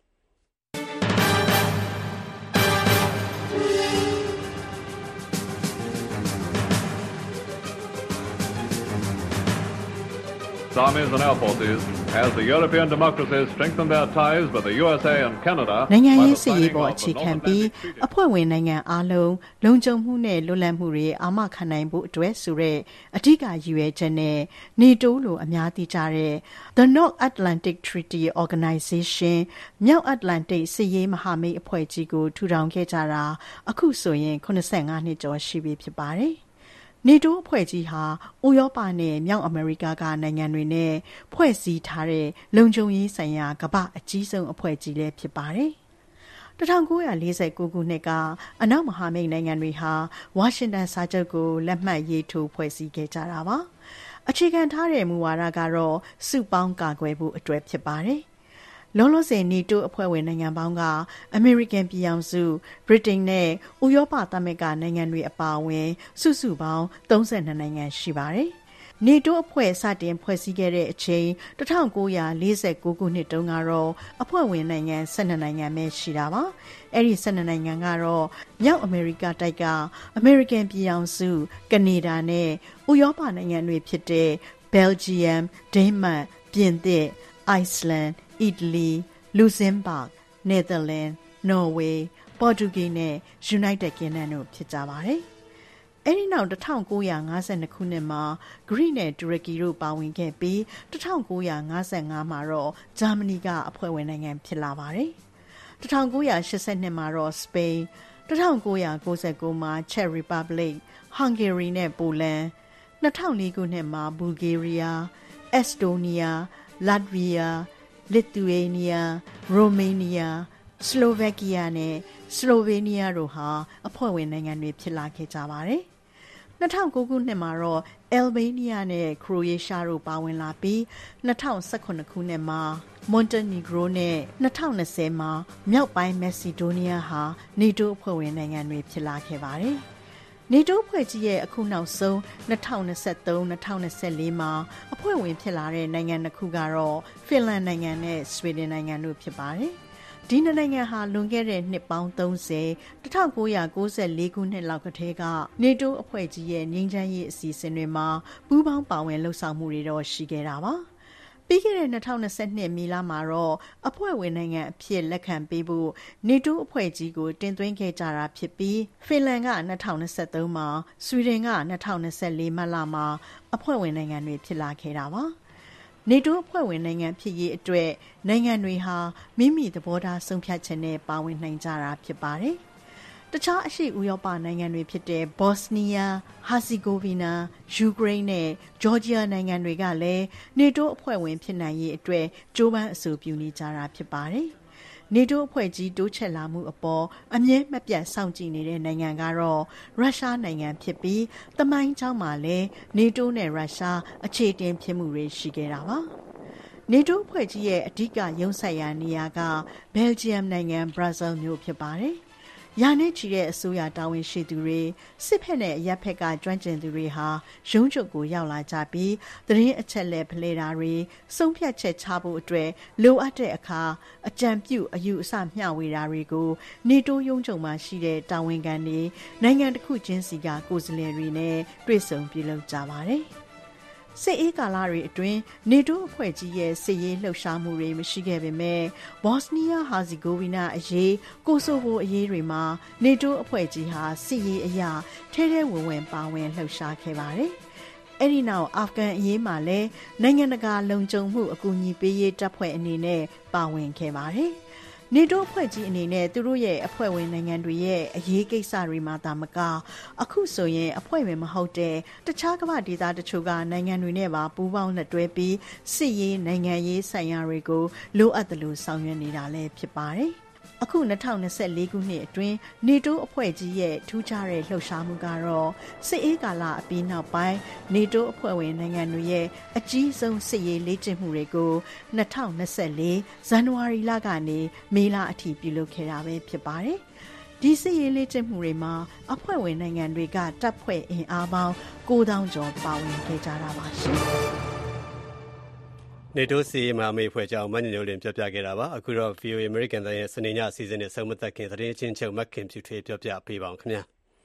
Some ins and outs is as the European democracies strengthen their ties with the USA and Canada နိုင်ငံရေးစီရေးပေါ်အခြေခံပြီးအဖွဲ့ဝင်နိုင်ငံအားလုံးလုံခြုံမှုနဲ့လွတ်လပ်မှုတွေအာမခံနိုင်ဖို့အတွက်ဆိုတဲ့အထူးရည်ရွယ်ချက်နဲ့ NATO လိုအများသိကြတဲ့ The North Atlantic Treaty Organization မြောက်အတ္တလန္တိတ်စစ်ရေးမဟာမိတ်အဖွဲ့ကြီးကိုထူထောင်ခဲ့ကြတာအခုဆိုရင်85နှစ်ကျော်ရှိပြီဖြစ်ပါတယ်နေတိုးအဖွဲ့ကြီးဟာဥရောပနဲ့မြောက်အမေရိကကနိုင်ငံတွေနဲ့ဖွဲ့စည်းထားတဲ့လုံခြုံရေးဆိုင်ရာကမ္ဘာအကြီးဆုံးအဖွဲ့ကြီးလည်းဖြစ်ပါတယ်။1949ခုနှစ်ကအနောက်မဟာမိတ်နိုင်ငံတွေဟာဝါရှင်တန်စာချုပ်ကိုလက်မှတ်ရေးထိုးဖွဲ့စည်းခဲ့ကြတာပါ။အခြေခံထားတဲ့မူဝါဒကတော့စုပေါင်းကာကွယ်ဖို့အတွက်ဖြစ်ပါတယ်။လောလောဆယ်နေတိုးအဖွဲ့ဝင်နိုင်ငံပေါင်းကအမေရိကန်ပြည်ထောင်စုဗြိတိန်နဲ့ဥရောပသမဂ္ဂနိုင်ငံတွေအပါအဝင်စုစုပေါင်း32နိုင်ငံရှိပါတယ်။နေတိုးအဖွဲ့စတင်ဖွဲ့စည်းခဲ့တဲ့အချိန်1949ခုနှစ်တုန်းကတော့အဖွဲ့ဝင်နိုင်ငံ12နိုင်ငံပဲရှိတာပါ။အဲ့ဒီ12နိုင်ငံကတော့မြောက်အမေရိကတိုက်ကအမေရိကန်ပြည်ထောင်စုကနေဒါနဲ့ဥရောပနိုင်ငံတွေဖြစ်တဲ့ဘယ်လ်ဂျီယမ်၊ဒိန်းမတ်၊ပြင်သစ်၊အိုက်စလန်အီတလီ၊လူဇင်ဘတ်၊နယ်သာလန်၊နော်ဝေး၊ပေါ်တူဂီနဲ့ယူနိုက်တက်ကင်းဒမ်တို့ဖြစ်ကြပါတယ်။အဲဒီနောက်1952ခုနှစ်မှာဂရိနဲ့တူရကီတို့ပါဝင်ခဲ့ပြီး1955မှာတော့ဂျာမနီကအဖွဲ့ဝင်နိုင်ငံဖြစ်လာပါတယ်။1982မှာတော့စပိန် 1999 မှာ Czech Republic, Hungary နဲ့ Poland, 2004 ခုနှစ်မှာ Bulgaria, Estonia, Latvia, Lithuania, Romania, Slovakia နဲ့ Slovenia တို့ဟာအဖွဲ့ဝင်နိုင်ငံတွေဖြစ်လာခဲ့ကြပါတယ်။ 2009 ခုနှစ်မှာတော့ Albania နဲ့ Croatia တို့ပါဝင်လာပြီး2018 ခုနှစ်မှာ Montenegro နဲ့ 2020 မှာမြောက်ပိုင်း Macedonia ဟာ NATO အဖွဲ့ဝင်နိုင်ငံတွေဖြစ်လာခဲ့ပါတယ်။ NATO အဖွဲ့ကြီးရဲ့အခုနောက်ဆုံး 2023-2024 မှာအဖွဲ့ဝင်ဖြစ်လာတဲ့နိုင်ငံနှစ်ခုကတော့ Finland နိုင်ငံနဲ့ Sweden နိုင်ငံတို့ဖြစ်ပါတယ်။ ဒီနိုင်ငံဟာလွန်ခဲ့တဲ့နှစ်ပေါင်း30 1994 ခုနှစ်လောက်ကတည်းက NATO အဖွဲ့ကြီးရဲ့ငြိမ်းချမ်းရေးအစီအစဉ်တွေမှာပူးပေါင်းပါဝင်လှုပ်ဆောင်မှုတွေတော့ရှိခဲ့တာပါ။ပြီးခဲ့တဲ့2022 မေလမှာတော့အဖွဲ့ဝင်နိုင်ငံအဖြစ်လက်ခံပေးဖို့ NATO အဖွဲ့ကြီးကိုတင်သွင်းခဲ့ကြတာဖြစ်ပြီး Finland က2023 မှာ Sweden က2024 မတ်လမှာအဖွဲ့ဝင်နိုင်ငံတွေဖြစ်လာခဲ့တာပါ။ NATO အဖွဲ့ဝင်နိုင်ငံဖြစ်ရေးအတွက်နိုင်ငံတွေဟာမိမိသဘောထားဆုံးဖြတ်ချက်နဲ့ပါဝင်နိုင်ကြတာဖြစ်ပါတယ်။တခြားအရှေ့ဥရောပနိုင်ငံတွေဖြစ်တဲ့ Bosnia, Herzegovina, Ukraine နဲ့ Georgia နိုင်ငံတွေကလည်း NATO အဖွဲ့ဝင်ဖြစ်နိုင်ရေးအတွက်ကြိုးပမ်းအဆိုပြုနေကြတာဖြစ်ပါတယ်။ NATO အဖွဲ့ကြီးတိုးချဲ့လာမှုအပေါ်အမြဲမပြတ်စောင့်ကြည့်နေတဲ့နိုင်ငံကတော့ရုရှားနိုင်ငံဖြစ်ပြီးသမိုင်းကြောင်းမှာလည်း NATO နဲ့ရုရှားအခြေတင်ဖြစ်မှုတွေရှိခဲ့တာပါ။ NATO အဖွဲ့ကြီးရဲ့အဓိကရုံးဆိုင်ရာနေရာက Belgium နိုင်ငံ Brussels မြို့ဖြစ်ပါတယ်။ရာနဲ့ချီတဲ့အစိုးရတာဝန်ရှိသူတွေစစ်ဖက်နဲ့အရပ်ဖက်ကကျွမ်းကျင်သူတွေဟာရုံးချုပ်ကိုရောက်လာကြပြီးသတင်းအချက်လက်ဖလှယ်တာတွေဆုံးဖြတ်ချက်ချဖို့အတွက်လိုအပ်တဲ့အခါအကြံပြုအယူအဆမျှဝေတာတွေကို NATO ရုံးချုပ်မှာရှိတဲ့တာဝန်ခံတွေနိုင်ငံတစ်ခုချင်းစီကကိုယ်စားလှယ်တွေနဲ့တွေ့ဆုံပြုလုပ်ကြပါတယ်။စစ်အေးကာလတွေအတွင်း NATO အဖွဲ့ကြီးရဲ့စစ်ရေးလှုပ်ရှားမှုတွေမရှိခဲ့ပေမဲ့ Bosnia Herzegovina အရေး Kosovo အရေးတွေမှာ NATO အဖွဲ့ကြီးဟာစစ်ရေးအရာထဲထဲဝင်ဝင်ပါဝင်လှုပ်ရှားခဲ့ပါတယ်။အဲဒီနောက်အာဖဂန်အရေးမှာလည်းနိုင်ငံတကာလုံခြုံမှုအကူအညီပေးရေးတပ်ဖွဲ့အနေနဲ့ပါဝင်ခဲ့ပါတယ်။ NATO အဖွဲ့ကြီးအနေနဲ့သူတို့ရဲ့အဖွဲ့ဝင်နိုင်ငံတွေရဲ့အရေးကိစ္စတွေမှာသာမကအခုဆိုရင်အဖွဲ့ဝင်မဟုတ်တဲ့တခြားကမ္ဘာဒေသတချို့ကနိုင်ငံတွေနဲ့ပါပူးပေါင်းလက်တွဲပြီးစစ်ရေးနိုင်ငံရေးဆိုင်ရာတွေကိုလိုအပ်တယ်လို့ဆောင်ရွက်နေတာလည်းဖြစ်ပါတယ်။အခု2024ခုနှစ်အတွင်း NATO အဖွဲ့ကြီးရဲ့ထူးခြားတဲ့လှုပ်ရှားမှုကတော့စစ်အေးကာလအပြီးနောက်ပိုင်း NATO အဖွဲ့ဝင်နိုင်ငံတွေရဲ့အကြီးဆုံးစစ်ရေးလေ့ကျင့်မှုတွေကို2024 ဇန်နဝါရီလကနေမေလအထိပြုလုပ်ခဲ့တာပဲဖြစ်ပါတယ်။ဒီစစ်ရေးလေ့ကျင့်မှုတွေမှာအဖွဲ့ဝင်နိုင်ငံတွေကတပ်ဖွဲ့အင်အားပေါင်း9000ကျော်ပါဝင်ခဲ့ကြတာပါရှင်။ NATO စီးမာမေဖွဲ့ကြောင်းမညညိုလင်းပြောပြခဲ့တာပါအခုတော့ VOA American တိုင်းရဲ့စနေညအစီအစဉ်နဲ့ဆုံးမသက်ခင်သတင်းချင်းချုပ်မက်ခင်ဖြူထွေးပြောပြပေးပါအောင်ခင်ဗျာ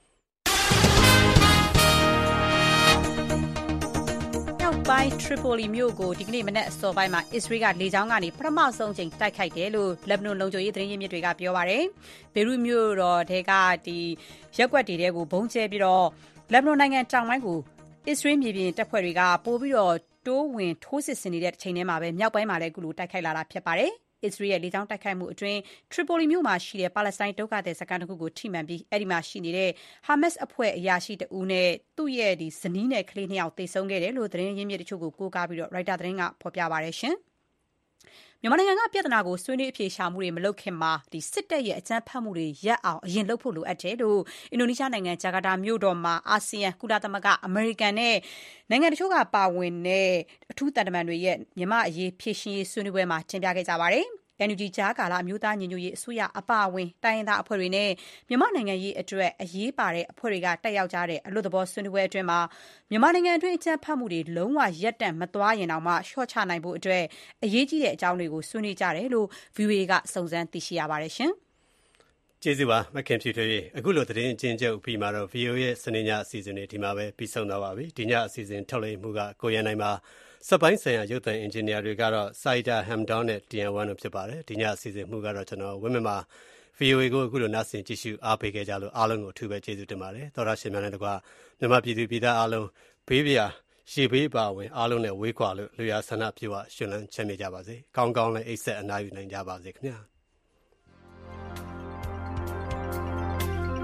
ပိုင်း Tripoli မြို့ကိုဒီကနေ့မနက်အစောပိုင်းမှာအစ္စရေးကလေကြောင်းကနေပထမဆုံးအကြိမ်တိုက်ခိုက်တယ်လို့လက်ဘနွန်လုံခြုံရေးသတင်းရင်းမြစ်တွေကပြောပါတယ်။ဘေရွတ်မြို့တော်ထဲကရက်ကွက်တွေကိုဘုံကျဲပြီးတော့လက်ဘနွန်နိုင်ငံတောင်ပိုင်းကိုအစ္စရေးမြေပြင်တပ်ဖွဲ့တွေကပို့ပြီးတော့တိုးဝင်ထိုးစစ်ဆင်နေတဲ့ချိန်ထဲမှာပဲမြောက်ပိုင်းမှာလည်းအခုလိုတိုက်ခိုက်လာတာဖြစ်ပါတယ်။အစ္စရေးရဲ့လေကြောင်းတိုက်ခိုက်မှုအတွင်းထရီပိုလီမြို့မှာရှိတဲ့ပါလက်စတိုင်းဒုက္ခသည်စခန်းတစ်ခုကိုထိမှန်ပြီးအဲ့ဒီမှာရှိနေတဲ့ဟာမတ်စ်အဖွဲ့အရာရှိတဦးနဲ့သူ့ရဲ့ဇနီးနဲ့ကလေး2ယောက်သေဆုံးခဲ့တယ်လို့သတင်းရင်းမြစ်တချို့ကိုကိုးကားပြီးတော့ရိုက်တာသတင်းကဖော်ပြပါတယ်ရှင်။မြန်မာနိုင်ငံကပြဿနာကိုဆွေးနွေးအဖြေရှာမှုတွေမလုပ်ခင်မှာစစ်တပ်ရဲ့အကြမ်းဖက်မှုတွေရပ်အောင်အရင်လုပ်ဖို့လိုအပ်တယ်လို့အင်ဒိုနီးရှားနိုင်ငံဂျကာတာမြို့တော်မှာအာဆီယံကုလသမဂ္ဂအမေရိကန်နဲ့နိုင်ငံတချို့ကပါဝင်တဲ့အထူးတန်တမန်တွေရဲ့မြန်မာအရေးဖြေရှင်းရေးဆွေးနွေးပွဲမှာတင်ပြခဲ့ကြပါတယ်။ NUG ကြားကာလအမျိုးသားညီညွတ်ရေးအစိုးရအပါအဝင်တိုင်းရင်းသားအဖွဲ့တွေနဲ့မြန်မာနိုင်ငံရေးအတွက်အရေးပါတဲ့အဖွဲ့တွေကတက်ရောက်ကြတဲ့အလို့သဘောဆွေးနွေးပွဲအတွင်းမှာမြန်မာနိုင်ငံအတွင်းအကြမ်းဖက်မှုတွေလုံးဝရပ်တန့်မသွားရင်တောင်မှလျှော့ချနိုင်ဖို့အတွက်အရေးကြီးတဲ့အကြောင်းတွေကိုဆွေးနွေးကြတယ်လို့ VOA ကစုံစမ်းသိရှိရပါတယ်ရှင်။ကျေးဇူးပါမခင်ဖြူထွေးအခုလိုသတင်းချင်းချုပ်ပြီးမှာတော့ VOA ရဲ့စနေညအစီအစဉ်တွေဒီမှာပဲပြီးဆုံးသွားပါပြီ။ဒီညအစီအစဉ်ထုတ်လွှင့်မှုကကိုရန်နိုင်ပါစက်ပိုင်းဆိုင်ရာရုပ်သံအင်ဂျင်နီယာတွေကတော့ Saida Hamdon နဲ့ Tian Wan တို့ဖြစ်ပါတယ်ဒီညအစီအစဉ်မှုကတော့ကျွန်တော်ဝင်းမမှာ VOA ကိုအခုလိုနားဆင်ကြည့်ရှုအားပေးခဲ့ကြလို့အားလုံးကိုအထူးပဲကျေးဇူးတင်ပါတယ်သောရရှင်များနဲ့တကွာမြန်မာပြည်သူပြည်သားအားလုံးဘေးပြာရှေ့ဘေးပါဝင်အားလုံးနဲ့ဝေးကွာလို့လူရဆန္ဒပြုဝရှင်လန်းချမ်းမြေ့ကြပါစေကောင်းကောင်းနဲ့အိပ်ဆက်အနားယူနိုင်ကြပါစေခင်ဗျာ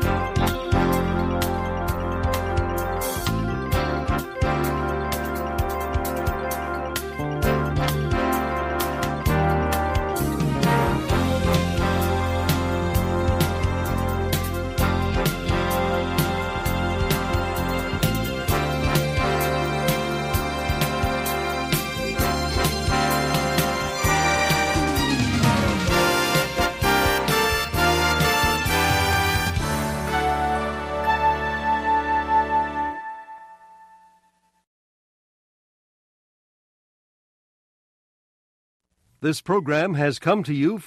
This program has come to you